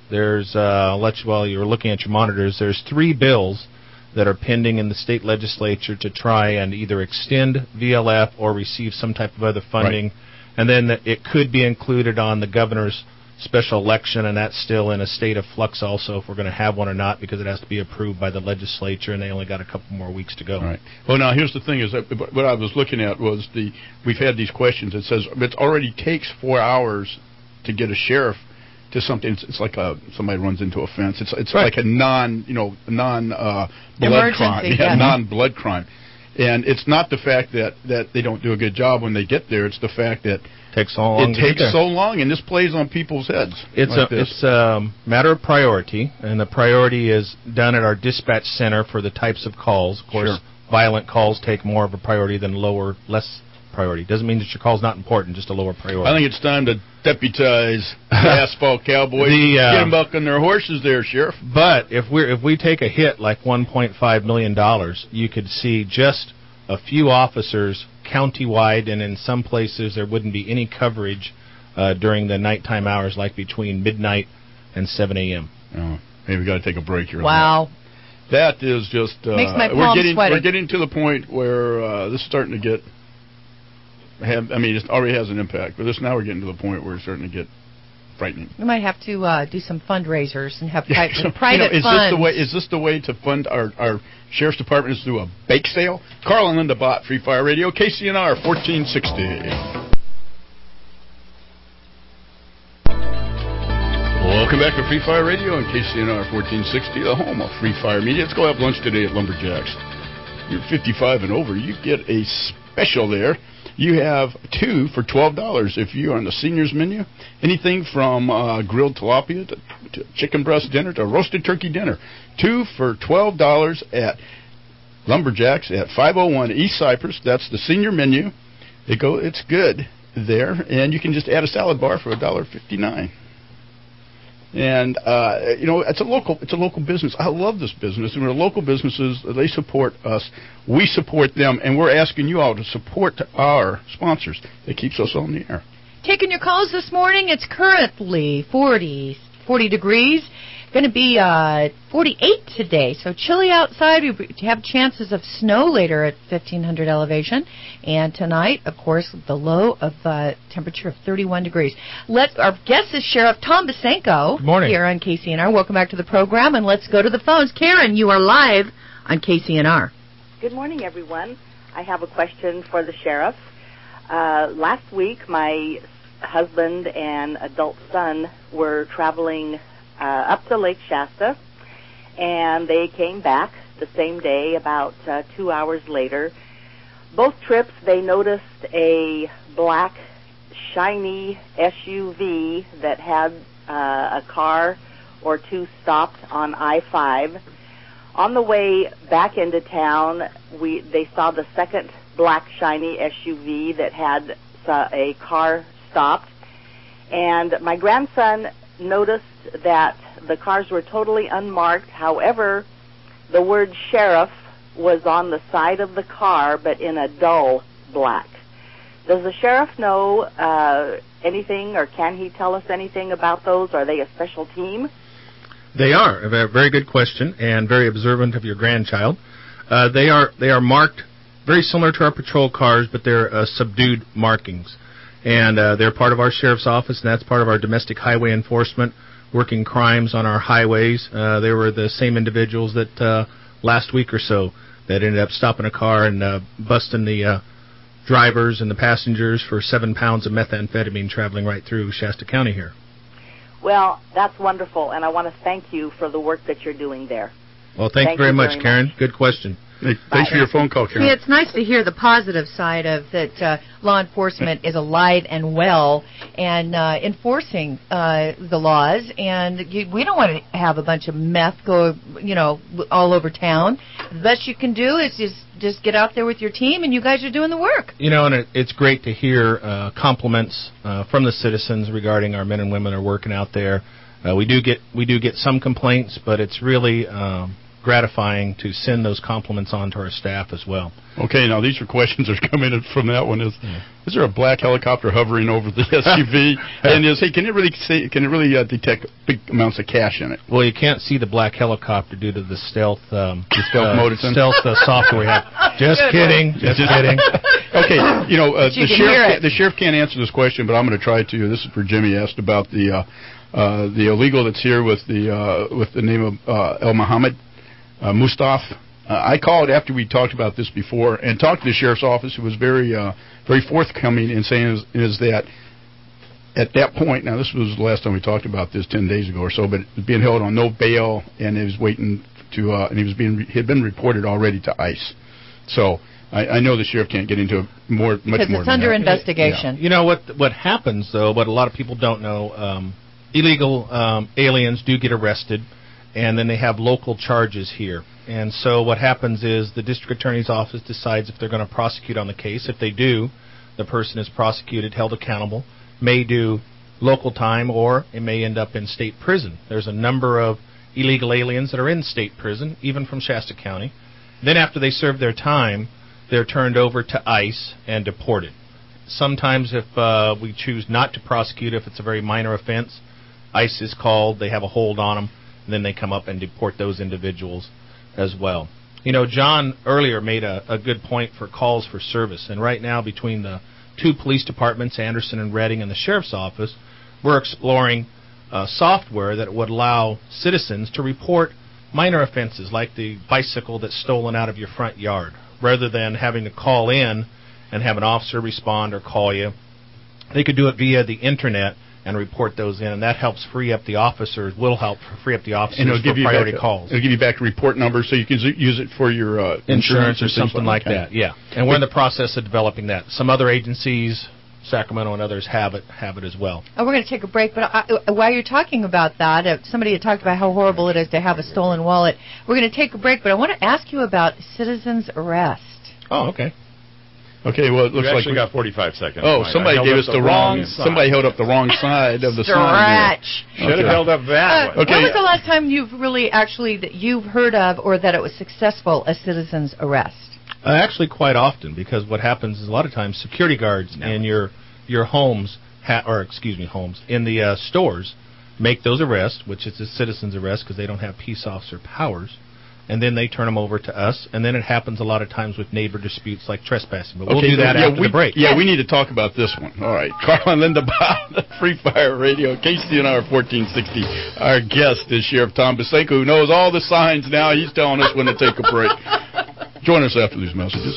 There's, uh, I'll let you, while you're looking at your monitors, there's three bills that are pending in the state legislature to try and either extend V L F or receive some type of other funding. Right. And then it could be included on the governor's special election, and that's still in a state of flux also if we're going to have one or not, because it has to be approved by the legislature, and they only got a couple more weeks to go. All right. Well, now, here's the thing, is that what I was looking at was the, we've had these questions. It says it already takes four hours to get a sheriff to something. It's, it's like a, somebody runs into a fence. It's it's right. like a non, you know, non uh, blood crime, yeah, yeah. non-blood crime. And it's not the fact that, that they don't do a good job when they get there. It's the fact that takes so long it takes so long, and this plays on people's heads. It's like a this. it's a matter of priority, and the priority is done at our dispatch center for the types of calls. Of course, sure. violent calls take more of a priority than lower, less priority. Doesn't mean that your call's not important, just a lower priority. I think it's time to deputize the asphalt cowboys. The, uh, Get them back on their horses there, Sheriff. But if we if we take a hit like one point five million dollars, you could see just a few officers countywide, and in some places there wouldn't be any coverage uh, during the nighttime hours, like between midnight and seven a.m. Oh, maybe we got to take a break here. Wow. That is just uh, makes my palms we're getting sweaty. we're getting to the point where uh, this is starting to get. Have, I mean, it already has an impact, but this now we're getting to the point where it's starting to get frightening. We might have to uh, do some fundraisers and have Yeah, pri- so, private you know, is funds. This the way, is this the way to fund our, our sheriff's department, is through a bake sale? Carl and Linda Bott, Free Fire Radio, K C N R fourteen sixty. Welcome back to Free Fire Radio on K C N R fourteen sixty, the home of Free Fire Media. Let's go have lunch today at Lumberjacks. You're fifty-five and over, you get a special there. You have two for twelve dollars if you are on the seniors menu. Anything from uh, grilled tilapia to, to chicken breast dinner to roasted turkey dinner. Two for twelve dollars at Lumberjacks at five oh one East Cypress. That's the senior menu. It go, it's good there, and you can just add a salad bar for one dollar fifty-nine. And uh, you know, it's a local it's a local business. I love this business. And we're local businesses. They support us. We support them, and we're asking you all to support our sponsors. That keeps us on the air. Taking your calls this morning. It's currently forty, forty degrees. Going to be uh, forty-eight today, so chilly outside. We have chances of snow later at fifteen hundred elevation. And tonight, of course, the low of uh, temperature of thirty-one degrees. Let's, our guest is Sheriff Tom Bosanko. Good morning. Here on K C N R. Welcome back to the program, and let's go to the phones. Karen, you are live on K C N R. Good morning, everyone. I have a question for the sheriff. Uh, last week, my husband and adult son were traveling Uh, up to Lake Shasta, and they came back the same day about uh, two hours later. Both trips they noticed a black shiny S U V that had uh, a car or two stopped on I five. On the way back into town, we they saw the second black shiny S U V that had uh, a car stopped, and my grandson noticed that the cars were totally unmarked. However, the word sheriff was on the side of the car, but in a dull black. Does the sheriff know uh, anything, or can he tell us anything about those? Are they a special team? They are. A very good question, and very observant of your grandchild. Uh, they are they are marked very similar to our patrol cars, but they're uh, subdued markings. And uh, they're part of our sheriff's office, and that's part of our domestic highway enforcement, working crimes on our highways. Uh, they were the same individuals that uh, last week or so that ended up stopping a car and uh, busting the uh, drivers and the passengers for seven pounds of methamphetamine traveling right through Shasta County here. Well, that's wonderful, and I want to thank you for the work that you're doing there. Well, thank, thank you very you much, very Karen. much. Good question. Hey, thanks for your phone call, Karen. See, it's nice to hear the positive side of that uh, law enforcement is alive and well and uh, enforcing uh, the laws. And you, we don't want to have a bunch of meth go, you know, all over town. The best you can do is just, just get out there with your team, and you guys are doing the work. You know, and it, it's great to hear uh, compliments uh, from the citizens regarding our men and women who are working out there. Uh, we do get we do get some complaints, but it's really um, gratifying to send those compliments on to our staff as well. Okay, now these are questions that are coming in from that one. Is yeah. is there a black helicopter hovering over the S U V? And is hey, can it really say, can it really uh, detect big amounts of cash in it? Well, you can't see the black helicopter due to the stealth um, the stealth, uh, stealth uh, software we have. Just Good kidding, one. just kidding. Okay, you know uh, you the sheriff the sheriff can't answer this question, but I'm going to try to. This is for Jimmy. Asked about the uh, uh, the illegal that's here with the uh, with the name of uh, El Mohammed. Uh, Mustaf, uh, I called after we talked about this before and talked to the sheriff's office, who was very, uh, very forthcoming in saying is, is that at that point, now this was the last time we talked about this ten days ago or so, but it was being held on no bail, and he was waiting to, uh, and he was being, he had been reported already to ICE. So I, I know the sheriff can't get into more, much because more. It's under than that. investigation. Yeah. You know what? What happens though? What a lot of people don't know: um, illegal um, aliens do get arrested. And then they have local charges here. And so what happens is the district attorney's office decides if they're going to prosecute on the case. If they do, the person is prosecuted, held accountable, may do local time, or it may end up in state prison. There's a number of illegal aliens that are in state prison, even from Shasta County. Then after they serve their time, they're turned over to ICE and deported. Sometimes if uh, we choose not to prosecute, if it's a very minor offense, ICE is called, they have a hold on them, and then they come up and deport those individuals as well. You know, John earlier made a, a good point for calls for service, and right now between the two police departments, Anderson and Redding, and the sheriff's office, we're exploring uh, software that would allow citizens to report minor offenses like the bicycle that's stolen out of your front yard, rather than having to call in and have an officer respond or call you. They could do it via the internet and report those in, and that helps free up the officers, will help free up the officers and it'll for give you priority back, calls. It'll give you back a report number so you can z- use it for your uh, insurance, insurance or something like okay. that, yeah. And we're in the process of developing that. Some other agencies, Sacramento and others, have it have it as well. Oh, we're going to take a break, but I, while you're talking about that, uh, somebody had talked about how horrible it is to have a stolen wallet. We're going to take a break, but I want to ask you about citizen's arrest. Oh, okay. Okay, well, it looks you like actually we got forty-five seconds. Oh, Mike. somebody gave us the, the wrong. Side. Somebody held up the wrong side of the sign. Stretch. Should have held up that uh, one. Okay. When was the last time you've really actually that you've heard of or that it was successful a citizen's arrest? Uh, actually, quite often, because what happens is a lot of times security guards no. in your your homes, ha- or excuse me, homes in the uh, stores make those arrests, which is a citizen's arrest because they don't have peace officer powers. And then they turn them over to us, and then it happens a lot of times with neighbor disputes like trespassing. But we'll okay, do that yeah, after we, the break. Yeah, we need to talk about this one. All right. Carl and Linda Bob, Free Fire Radio, K C N R fourteen sixty. Our guest is Sheriff Tom Busenko, who knows all the signs now. He's telling us when to take a break. Join us after these messages.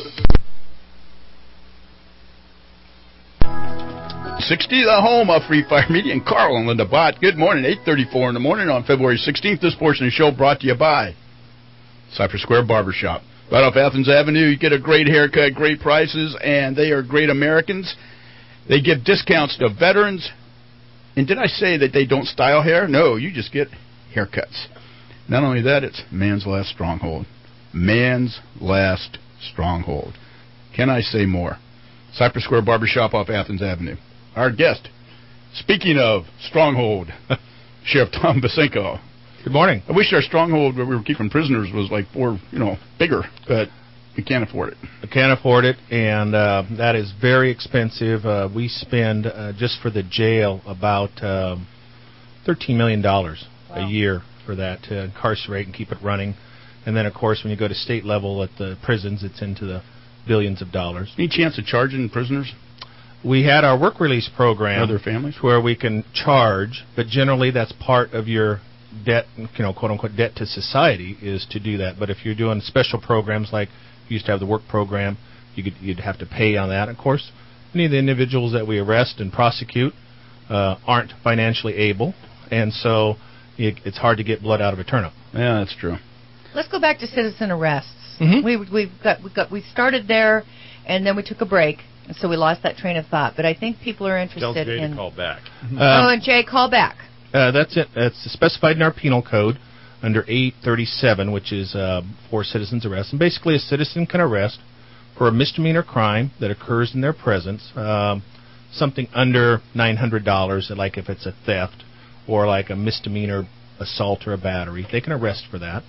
sixty, the home of Free Fire Media, and Carl and Linda Bott. Good morning, eight thirty-four in the morning on February sixteenth. This portion of the show brought to you by Cypress Square Barbershop. Right off Athens Avenue, you get a great haircut, great prices, and they are great Americans. They give discounts to veterans. And did I say that they don't style hair? No, you just get haircuts. Not only that, it's man's last stronghold. Man's last stronghold. Can I say more? Cypress Square Barbershop off Athens Avenue. Our guest, speaking of stronghold, Sheriff Tom Busenko. Good morning. I wish our stronghold where we were keeping prisoners was like more, you know, bigger, but we can't afford it. We can't afford it, and uh, that is very expensive. Uh, we spend uh, just for the jail about um, thirteen million dollars wow. a year for that to incarcerate and keep it running. And then, of course, when you go to state level at the prisons, it's into the billions of dollars. Any chance of charging prisoners? We had our work release program. Other families? Where we can charge, but generally that's part of your debt, you know, quote-unquote debt to society is to do that. But if you're doing special programs like you used to have the work program, you could, you'd have to pay on that. Of course, many of the individuals that we arrest and prosecute uh, aren't financially able, and so it, it's hard to get blood out of a turnip. Yeah, that's true. Let's go back to citizen arrests. Mm-hmm. We we got we got we started there, and then we took a break, and so we lost that train of thought. But I think people are interested Tell Jay in. to call back. Uh, oh, and Jay, call back. Uh, that's it. It's specified in our penal code under eight thirty-seven, which is uh, for citizen's arrest. And basically, a citizen can arrest for a misdemeanor crime that occurs in their presence, um, something under nine hundred dollars, like if it's a theft or like a misdemeanor assault or a battery. They can arrest for that.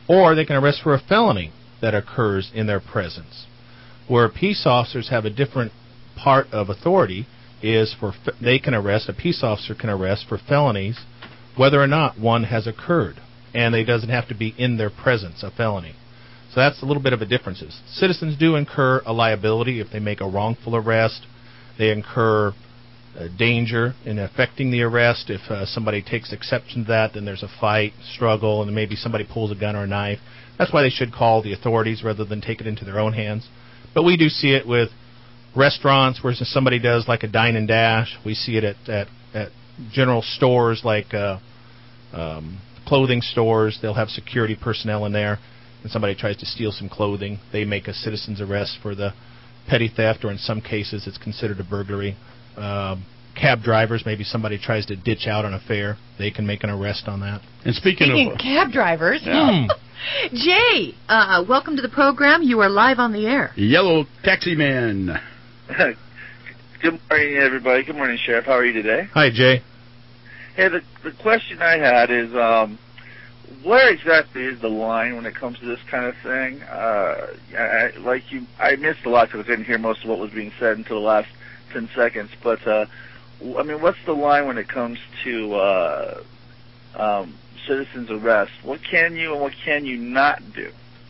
or they can arrest for a felony that occurs in their presence. Where peace officers have a different part of authority is for they can arrest, a peace officer can arrest for felonies whether or not one has occurred, and it doesn't have to be in their presence, a felony. So that's a little bit of a difference. Citizens do incur a liability if they make a wrongful arrest. They incur uh, danger in affecting the arrest. If uh, somebody takes exception to that, then there's a fight, struggle, and maybe somebody pulls a gun or a knife. That's why they should call the authorities rather than take it into their own hands. But we do see it with restaurants where somebody does like a dine and dash. We see it at, at, at general stores like uh, um, clothing stores. They'll have security personnel in there, and somebody tries to steal some clothing. They make a citizen's arrest for the petty theft, or in some cases it's considered a burglary. Um, cab drivers, maybe somebody tries to ditch out on a fare. They can make an arrest on that. And speaking, speaking of uh, cab drivers, yeah. Jay, uh, welcome to the program. You are live on the air. Yellow Taxi Man. Good morning, everybody. Good morning, Sheriff. How are you today? Hi, Jay. Hey, the the question I had is, um, where exactly is the line when it comes to this kind of thing? Uh, I, like you, I missed a lot because I didn't hear most of what was being said until the last ten seconds. But uh, I mean, what's the line when it comes to uh, um, citizens' arrest? What can you and what can you not do?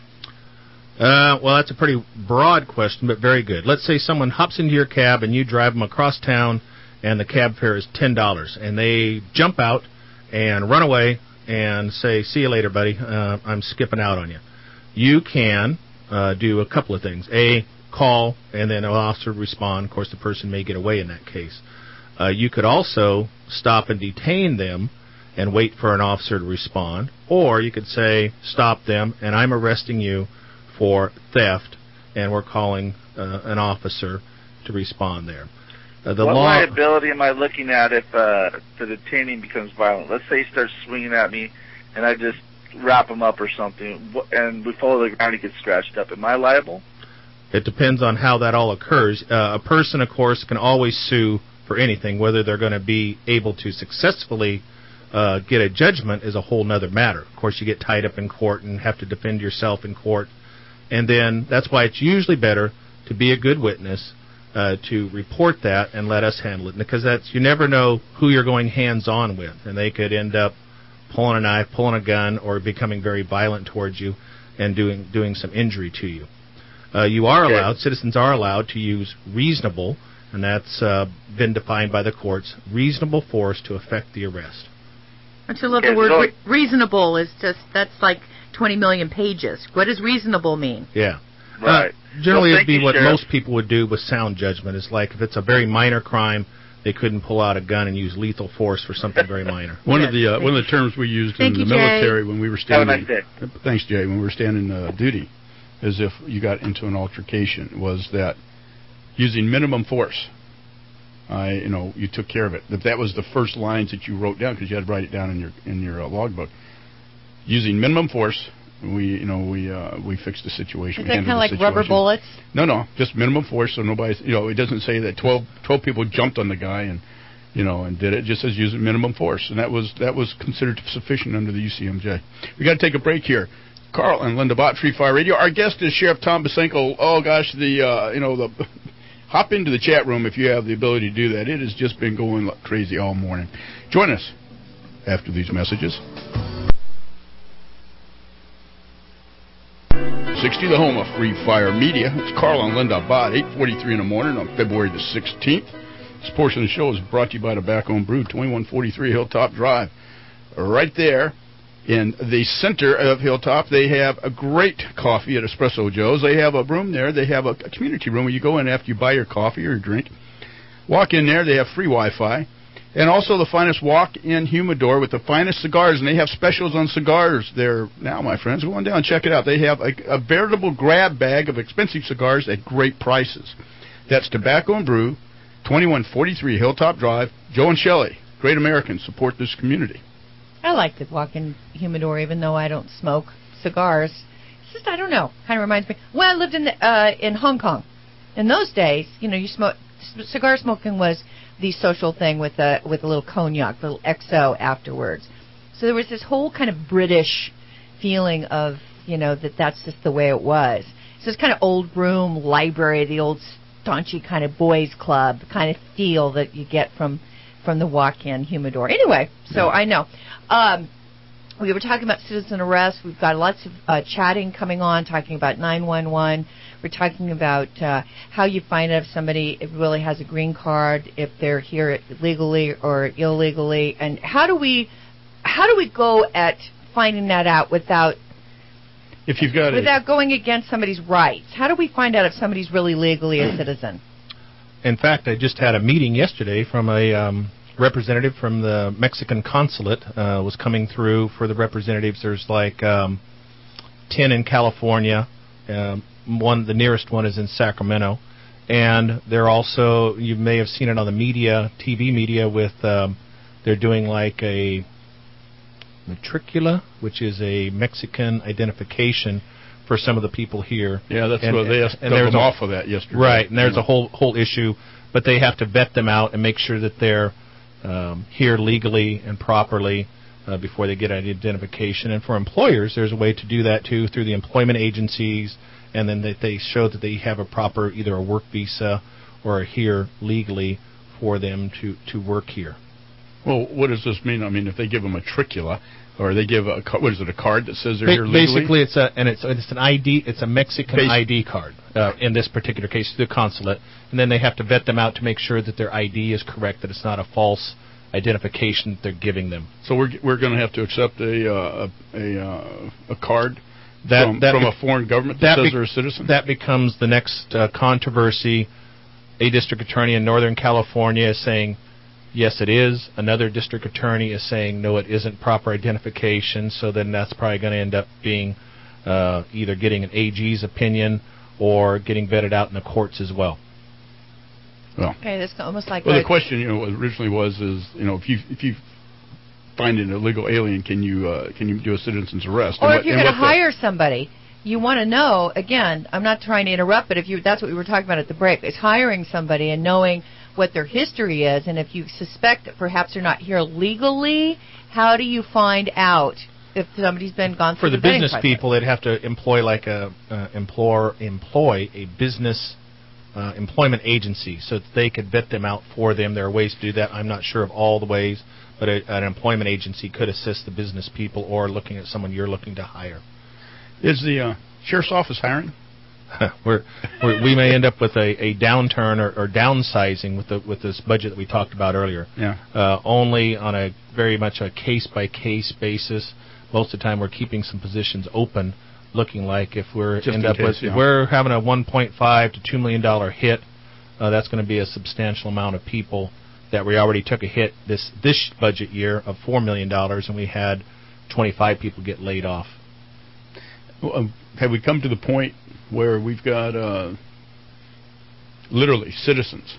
Uh, well, that's a pretty broad question, but very good. Let's say someone hops into your cab and you drive them across town, and the cab fare is ten dollars, and they jump out and run away and say, "See you later, buddy. Uh, I'm skipping out on you." You can uh, do a couple of things. A, call, and then an officer would respond. Of course, the person may get away in that case. Uh, you could also stop and detain them and wait for an officer to respond, or you could say, "Stop them, and I'm arresting you for theft," and we're calling uh, an officer to respond there. Uh, the what law, liability am I looking at if uh, the detaining becomes violent? Let's say he starts swinging at me, and I just wrap him up or something, and we fall to the ground, he gets scratched up. Am I liable? It depends on how that all occurs. Uh, a person, of course, can always sue for anything. Whether they're going to be able to successfully uh, get a judgment is a whole other matter. Of course, you get tied up in court and have to defend yourself in court. And then that's why it's usually better to be a good witness, uh, to report that and let us handle it. Because that's, you never know who you're going hands-on with. And they could end up pulling a knife, pulling a gun, or becoming very violent towards you and doing doing some injury to you. Uh, you are okay. allowed, citizens are allowed to use reasonable, and that's uh, been defined by the courts, reasonable force to effect the arrest. Don't you love okay, the word so re- reasonable? Is just, that's like twenty million pages. What does reasonable mean? Yeah. Right. Uh, generally, well, it'd be you, what Sheriff. most people would do with sound judgment. It's like if it's a very minor crime, they couldn't pull out a gun and use lethal force for something very minor. One Yes, of the uh, thank one you. of the terms we used Thank in you, the Jay. military when we were Have a standing. nice day. Thanks, Jay. When we were standing uh, duty, as if you got into an altercation, was that using minimum force. I, you know, you took care of it. That that was the first lines that you wrote down because you had to write it down in your in your uh, logbook. Using minimum force, we, you know, we uh, we fixed the situation. Is We that kind handled of the like rubber situation. bullets? No, no, just minimum force. So nobody, you know, it doesn't say that twelve, twelve people jumped on the guy and, you know, and did it. It just says using minimum force, and that was that was considered sufficient under the U C M J. We got to take a break here. Carl and Linda Bott, Free Fire Radio. Our guest is Sheriff Tom Bosanko. Oh gosh, the uh, you know the hop into the chat room if you have the ability to do that. It has just been going like crazy all morning. Join us after these messages. sixty, the home of Free Fire Media. It's Carl and Linda Bott, eight forty-three in the morning on February the sixteenth. This portion of the show is brought to you by Tobacco and Brew, twenty-one forty-three Hilltop Drive. Right there in the center of Hilltop, they have a great coffee at Espresso Joe's. They have a room there. They have a, a community room where you go in after you buy your coffee or your drink. Walk in there. They have free Wi-Fi. And also the finest walk-in humidor with the finest cigars. And they have specials on cigars there now, my friends. Go on down and check it out. They have a, a veritable grab bag of expensive cigars at great prices. That's Tobacco and Brew, twenty-one forty-three Hilltop Drive. Joe and Shelley, great Americans, support this community. I like the walk-in humidor, even though I don't smoke cigars. It's just, I don't know, kind of reminds me. When I lived in the, uh, in Hong Kong, in those days, you know, you smoke cigar smoking was the social thing with a with a little cognac, a little X O afterwards. So there was this whole kind of British feeling of, you know, that that's just the way it was. So it's kind of old room library, the old staunchy kind of boys club kind of feel that you get from from the walk-in humidor. Anyway, so I know. Um, we were talking about citizen arrest. We've got lots of uh, chatting coming on, talking about nine one one. We're talking about uh, how you find out if somebody really has a green card, if they're here legally or illegally, and how do we how do we go at finding that out without if you've got without a, going against somebody's rights? How do we find out if somebody's really legally a citizen? In fact, I just had a meeting yesterday from a um, representative from the Mexican consulate uh, was coming through for the representatives. There's like um, ten in California. Um, one, the nearest one is in Sacramento, and they're also, you may have seen it on the media, T V media, with um, they're doing like a matricula, which is a Mexican identification for some of the people here. Yeah, that's and, what they asked them a, off of that yesterday. Right, and there's yeah. a whole whole issue, but they have to vet them out and make sure that they're um, here legally and properly uh, before they get an identification. And for employers, there's a way to do that too through the employment agencies, and then that they show that they have a proper either a work visa or are here legally for them to, to work here. Well, what does this mean? I mean, if they give a matricula, or they give a what is it, a card that says they're ba- here legally? Basically, it's a and it's it's an I D. It's a Mexican Bas- I D card uh, in this particular case, the consulate, and then they have to vet them out to make sure that their I D is correct, that it's not a false identification that they're giving them. So we're we're going to have to accept a uh, a uh, a card that, from, that from be- a foreign government that, that says be- they're a citizen. That becomes the next uh, controversy. A district attorney in Northern California is saying, yes, it is. Another district attorney is saying, no, it isn't proper identification. So then that's probably going to end up being uh, either getting an A G's opinion or getting vetted out in the courts as well. Well, okay, that's almost like. Well, a, the question, you know, originally was, is you know, if you if you find an illegal alien, can you uh, can you do a citizen's arrest? Or and if you're going to hire somebody, you want to know. Again, I'm not trying to interrupt, but if you that's what we were talking about at the break, is hiring somebody and knowing what their history is, and if you suspect that perhaps they're not here legally, how do you find out if somebody's been gone through for the, the business process? people? They'd have to employ like a uh, employ employ a business uh, employment agency so that they could vet them out for them. There are ways to do that. I'm not sure of all the ways, but a, an employment agency could assist the business people or looking at someone you're looking to hire. Is the uh, sheriff's office hiring? we're, we're, we may end up with a, a downturn or, or downsizing with the with this budget that we talked about earlier. Yeah. Uh, only on a very much a case by case basis. Most of the time, we're keeping some positions open, looking like if we're Just end in up case, with yeah. if we're having a one point five to two million dollar hit, uh, that's going to be a substantial amount of people that we already took a hit this this budget year of four million dollars, and we had twenty-five people get laid off. Well, um, have we come to the point where we've got uh, literally citizens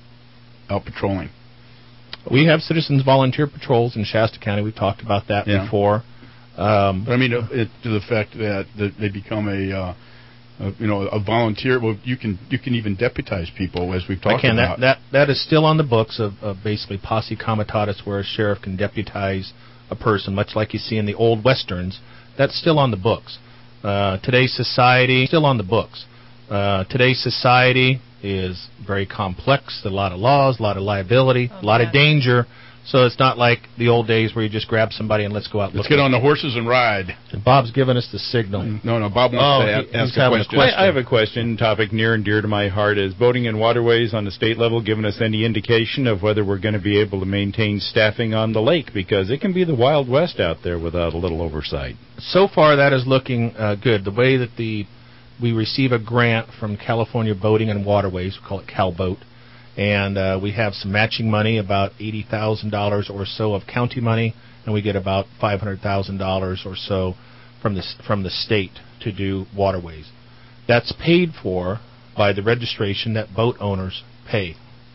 out patrolling? We have citizens volunteer patrols in Shasta County. We've talked about that yeah. before. Um, but I mean, uh, it, to the fact that, that they become a, uh, a, you know, a volunteer. Well, you can you can even deputize people, as we've talked I can. about. That, that that is still on the books of, of basically posse comitatus, where a sheriff can deputize a person, much like you see in the old westerns. That's still on the books. Uh, today's society, still on the books. Uh, today's society is very complex. There's a lot of laws, a lot of liability, oh, a lot yeah. of danger. So it's not like the old days where you just grab somebody and let's go out and Let's look get on the horses and ride. And Bob's giving us the signal. No, no, Bob wants oh, to he, a- ask he's a having question. a question. I, I have a question, topic near and dear to my heart. Is boating and waterways on the state level giving us any indication of whether we're going to be able to maintain staffing on the lake? Because it can be the Wild West out there without a little oversight. So far, that is looking uh, good. The way that the we receive a grant from California Boating and Waterways, we call it CalBoat, and uh, we have some matching money, about eighty thousand dollars or so of county money, and we get about five hundred thousand dollars or so from the, from the state to do waterways. That's paid for by the registration that boat owners pay.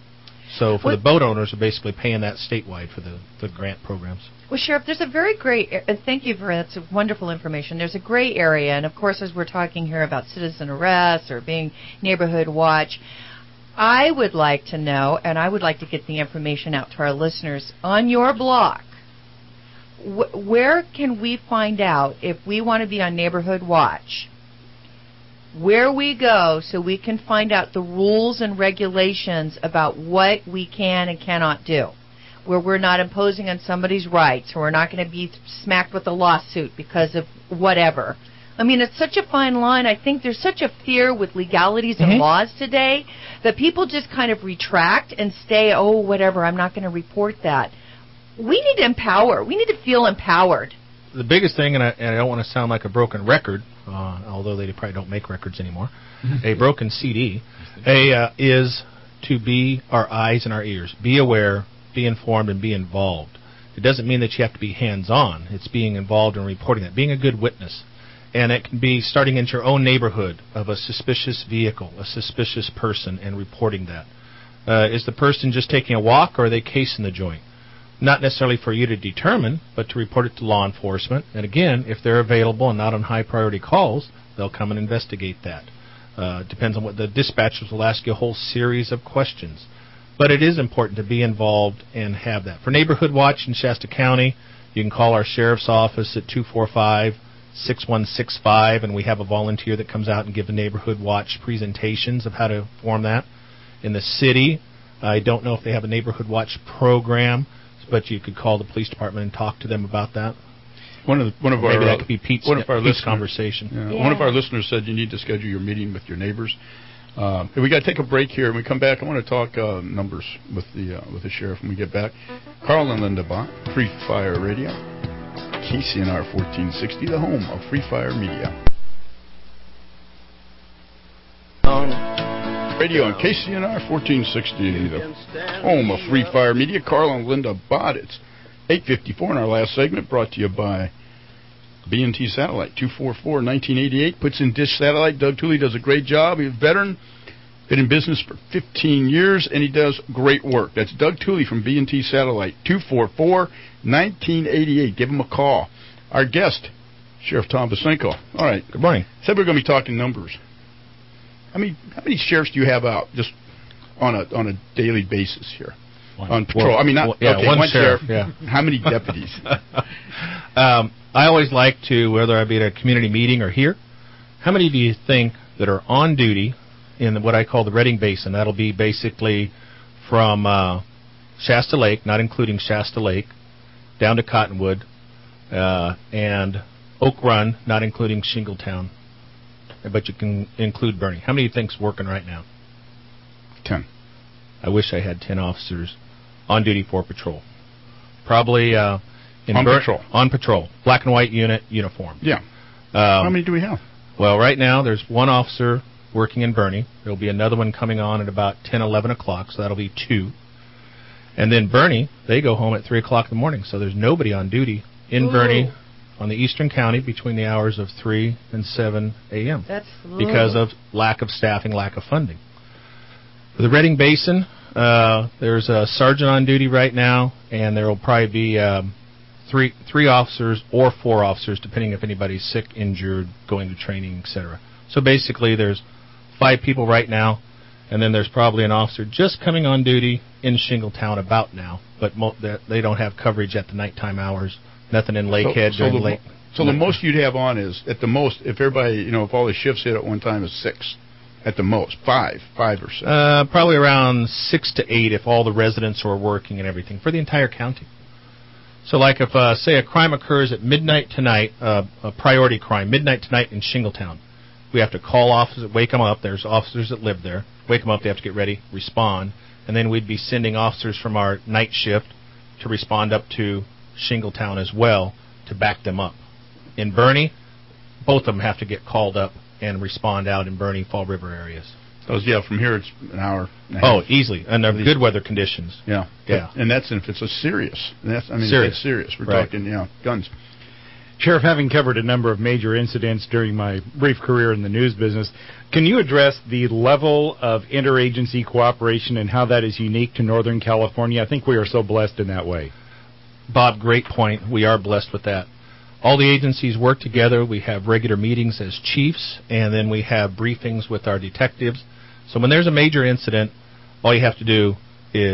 So for What? the boat owners are basically paying that statewide for the, the grant programs. Well, Sheriff, there's a very great, and thank you for that's wonderful information. There's a gray area, and of course, as we're talking here about citizen arrest or being neighborhood watch, I would like to know, and I would like to get the information out to our listeners on your block. wh- where can we find out if we want to be on Neighborhood Watch? Where we go so we can find out the rules and regulations about what we can and cannot do, where we're not imposing on somebody's rights, or we're not going to be smacked with a lawsuit because of whatever. I mean, it's such a fine line. I think there's such a fear with legalities and Mm-hmm. laws today that people just kind of retract and stay, oh, whatever, I'm not going to report that. We need to empower. We need to feel empowered. The biggest thing, and I, and I don't want to sound like a broken record, uh, although they probably don't make records anymore, a broken C D, a, uh, is to be our eyes and our ears. Be aware, be informed, and be involved. It doesn't mean that you have to be hands-on. It's being involved and reporting that, being a good witness. And it can be starting in your own neighborhood of a suspicious vehicle, a suspicious person, and reporting that. Uh, is the person just taking a walk, or are they casing the joint? Not necessarily for you to determine, but to report it to law enforcement. And again, if they're available and not on high-priority calls, they'll come and investigate that. Uh, depends on what the dispatchers will ask you a whole series of questions. But it is important to be involved and have that. For Neighborhood Watch in Shasta County, you can call our sheriff's office at two four five, six one six five, and we have a volunteer that comes out and gives the Neighborhood Watch presentations of how to form that. In the city, I don't know if they have a Neighborhood Watch program, but you could call the police department and talk to them about that. One of the, one of Maybe our that uh, could be Pete's, one of our Pete's listeners, conversation. Yeah, Yeah. One of our listeners said you need to schedule your meeting with your neighbors. Um, we got to take a break here. When we come back, I want to talk uh, numbers with the uh, with the sheriff when we get back. Carl and Linda Bott, Free Fire Radio, K C N R fourteen sixty, the home of Free Fire Media. Radio on K C N R fourteen sixty, the home of Free Fire Media. Carl and Linda Bott. It's eight fifty-four in our last segment, brought to you by B and T Satellite. two four four, nineteen eighty-eight puts in Dish Satellite. Doug Tooley does a great job. He's a veteran, been in business for fifteen years, and he does great work. That's Doug Tooley from B and T Satellite. two four four, nineteen eighty-eight. Give him a call. Our guest, Sheriff Tom Bosenko. All right. Good morning. Said we're going to be talking numbers. How many how many sheriffs do you have out just on a on a daily basis here? One. On patrol. Well, I mean, not well, yeah, okay, one, one sheriff. sheriff. Yeah. How many deputies? um, I always like to, whether I be at a community meeting or here, how many do you think that are on duty in what I call the Redding Basin? That'll be basically from uh, Shasta Lake, not including Shasta Lake, down to Cottonwood, uh, and Oak Run, not including Shingletown. But you can include Bernie. How many do you think's working right now? Ten. I wish I had ten officers on duty for patrol. Probably uh, in on Ber- patrol. On patrol. Black and white unit, uniform. Yeah. Um, How many do we have? Well, right now there's one officer working in Bernie. There'll be another one coming on at about ten, eleven o'clock, so that'll be two. And then Bernie, they go home at three o'clock in the morning, so there's nobody on duty in Ooh. Bernie on the eastern county between the hours of three and seven a.m. That's because of lack of staffing, lack of funding. For the Redding Basin, uh, there's a sergeant on duty right now, and there will probably be um, three three officers or four officers, depending if anybody's sick, injured, going to training, et cetera. So basically, there's five people right now, and then there's probably an officer just coming on duty in Shingletown about now, but mo- they don't have coverage at the nighttime hours. Nothing in Lakehead so, so during the, the late. So the most you'd have on is, at the most, if everybody, you know, if all the shifts hit at one time, is six. At the most, five, five or six. Uh, probably around six to eight if all the residents are working and everything for the entire county. So, like if uh, say a crime occurs at midnight tonight, uh, a priority crime, midnight tonight in Shingletown, we have to call officers, wake them up. There's officers that live there. Wake them up. They have to get ready, respond, and then we'd be sending officers from our night shift to respond up to Shingletown as well to back them up. In Bernie, both of them have to get called up and respond out in Bernie, Fall River areas. So, yeah, from here it's an hour and a half. Oh, easily. And they're good weather conditions. Yeah. Yeah. But, and that's if it's a serious. And that's, I mean, serious. if it's serious. We're right. talking, you know, guns. Sheriff, having covered a number of major incidents during my brief career in the news business, can you address the level of interagency cooperation and how that is unique to Northern California? I think we are so blessed in that way. Bob, great point. We are blessed with that. All the agencies work together. We have regular meetings as chiefs, and then we have briefings with our detectives. So when there's a major incident, all you have to do is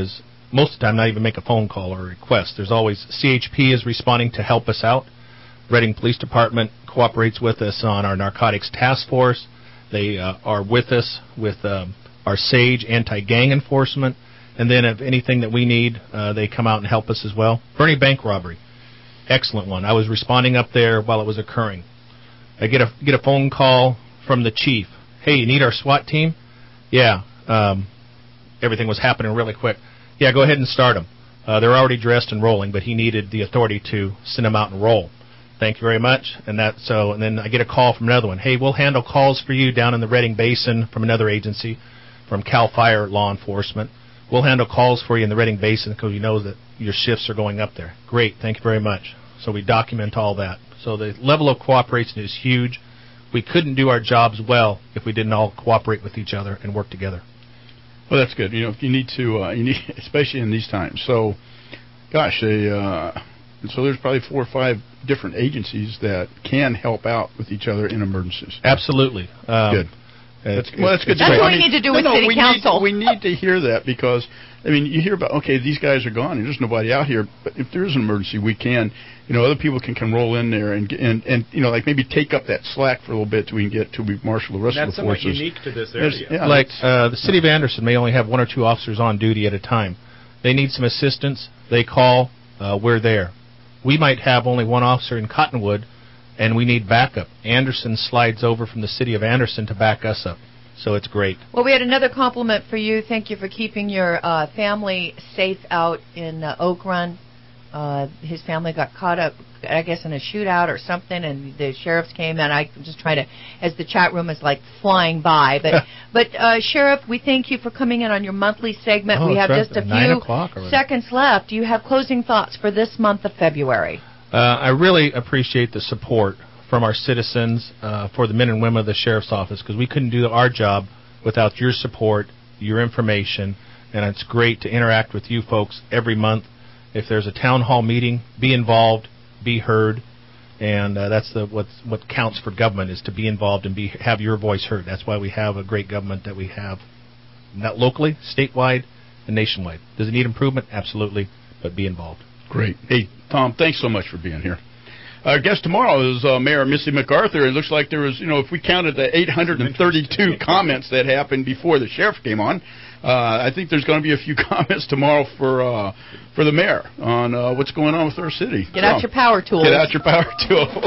most of the time not even make a phone call or a request. There's always C H P is responding to help us out. Reading Police Department cooperates with us on our narcotics task force. They uh, are with us with um, our SAGE anti-gang enforcement. And then if anything that we need, uh, they come out and help us as well. Fernie bank robbery, excellent one. I was responding up there while it was occurring. I get a get a phone call from the chief. Hey, you need our SWAT team? Yeah. Um, everything was happening really quick. Yeah, go ahead and start them. Uh, they're already dressed and rolling, but he needed the authority to send them out and roll. Thank you very much. And that so, and then I get a call from another one. Hey, we'll handle calls for you down in the Reading Basin from another agency, from CAL FIRE Law Enforcement. We'll handle calls for you in the Reading Basin because you know that your shifts are going up there. Great, thank you very much. So we document all that. So the level of cooperation is huge. We couldn't do our jobs well if we didn't all cooperate with each other and work together. Well, that's good. You know, you need to, uh, you need, especially in these times. So, gosh, they, uh, so there's probably four or five different agencies that can help out with each other in emergencies. Absolutely. Um, good. That's, well, that's good. That's what we need to do with no, no, City we Council. Need, we need to hear that because, I mean, you hear about, okay, these guys are gone and there's nobody out here, but if there is an emergency, we can, you know, other people can, can roll in there and, and, and, you know, like maybe take up that slack for a little bit till we can get, till we marshal the rest That's of the forces. That's somewhat unique to this area. Yeah, like, uh, the City of Anderson may only have one or two officers on duty at a time. They need some assistance. They call, uh, we're there. We might have only one officer in Cottonwood, and we need backup. Anderson slides over from the City of Anderson to back us up. So it's great. Well, we had another compliment for you. Thank you for keeping your uh, family safe out in uh, Oak Run. Uh, his family got caught up, I guess, in a shootout or something, and the sheriffs came, and I'm just trying to, as the chat room is like flying by. But, but uh, Sheriff, we thank you for coming in on your monthly segment. Oh, we have right. just a Nine few seconds left. Do you have closing thoughts for this month of February? Uh, I really appreciate the support from our citizens uh, for the men and women of the Sheriff's Office, because we couldn't do our job without your support, your information, and it's great to interact with you folks every month. If there's a town hall meeting, be involved, be heard, and uh, that's the what's, what counts for government is to be involved and be have your voice heard. That's why we have a great government that we have, not locally, statewide, and nationwide. Does it need improvement? Absolutely, but be involved. Great. Hey, Tom, thanks so much for being here. Our guest tomorrow is uh, Mayor Missy MacArthur. It looks like there was, you know, if we counted the eight hundred thirty-two comments that happened before the sheriff came on, uh, I think there's going to be a few comments tomorrow for uh, for the mayor on uh, what's going on with our city. Get so, out your power tools. Get out your power tools.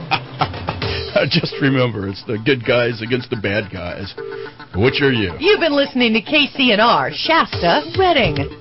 Just remember, it's the good guys against the bad guys. Which are you? You've been listening to K C N R, Shasta, Reading.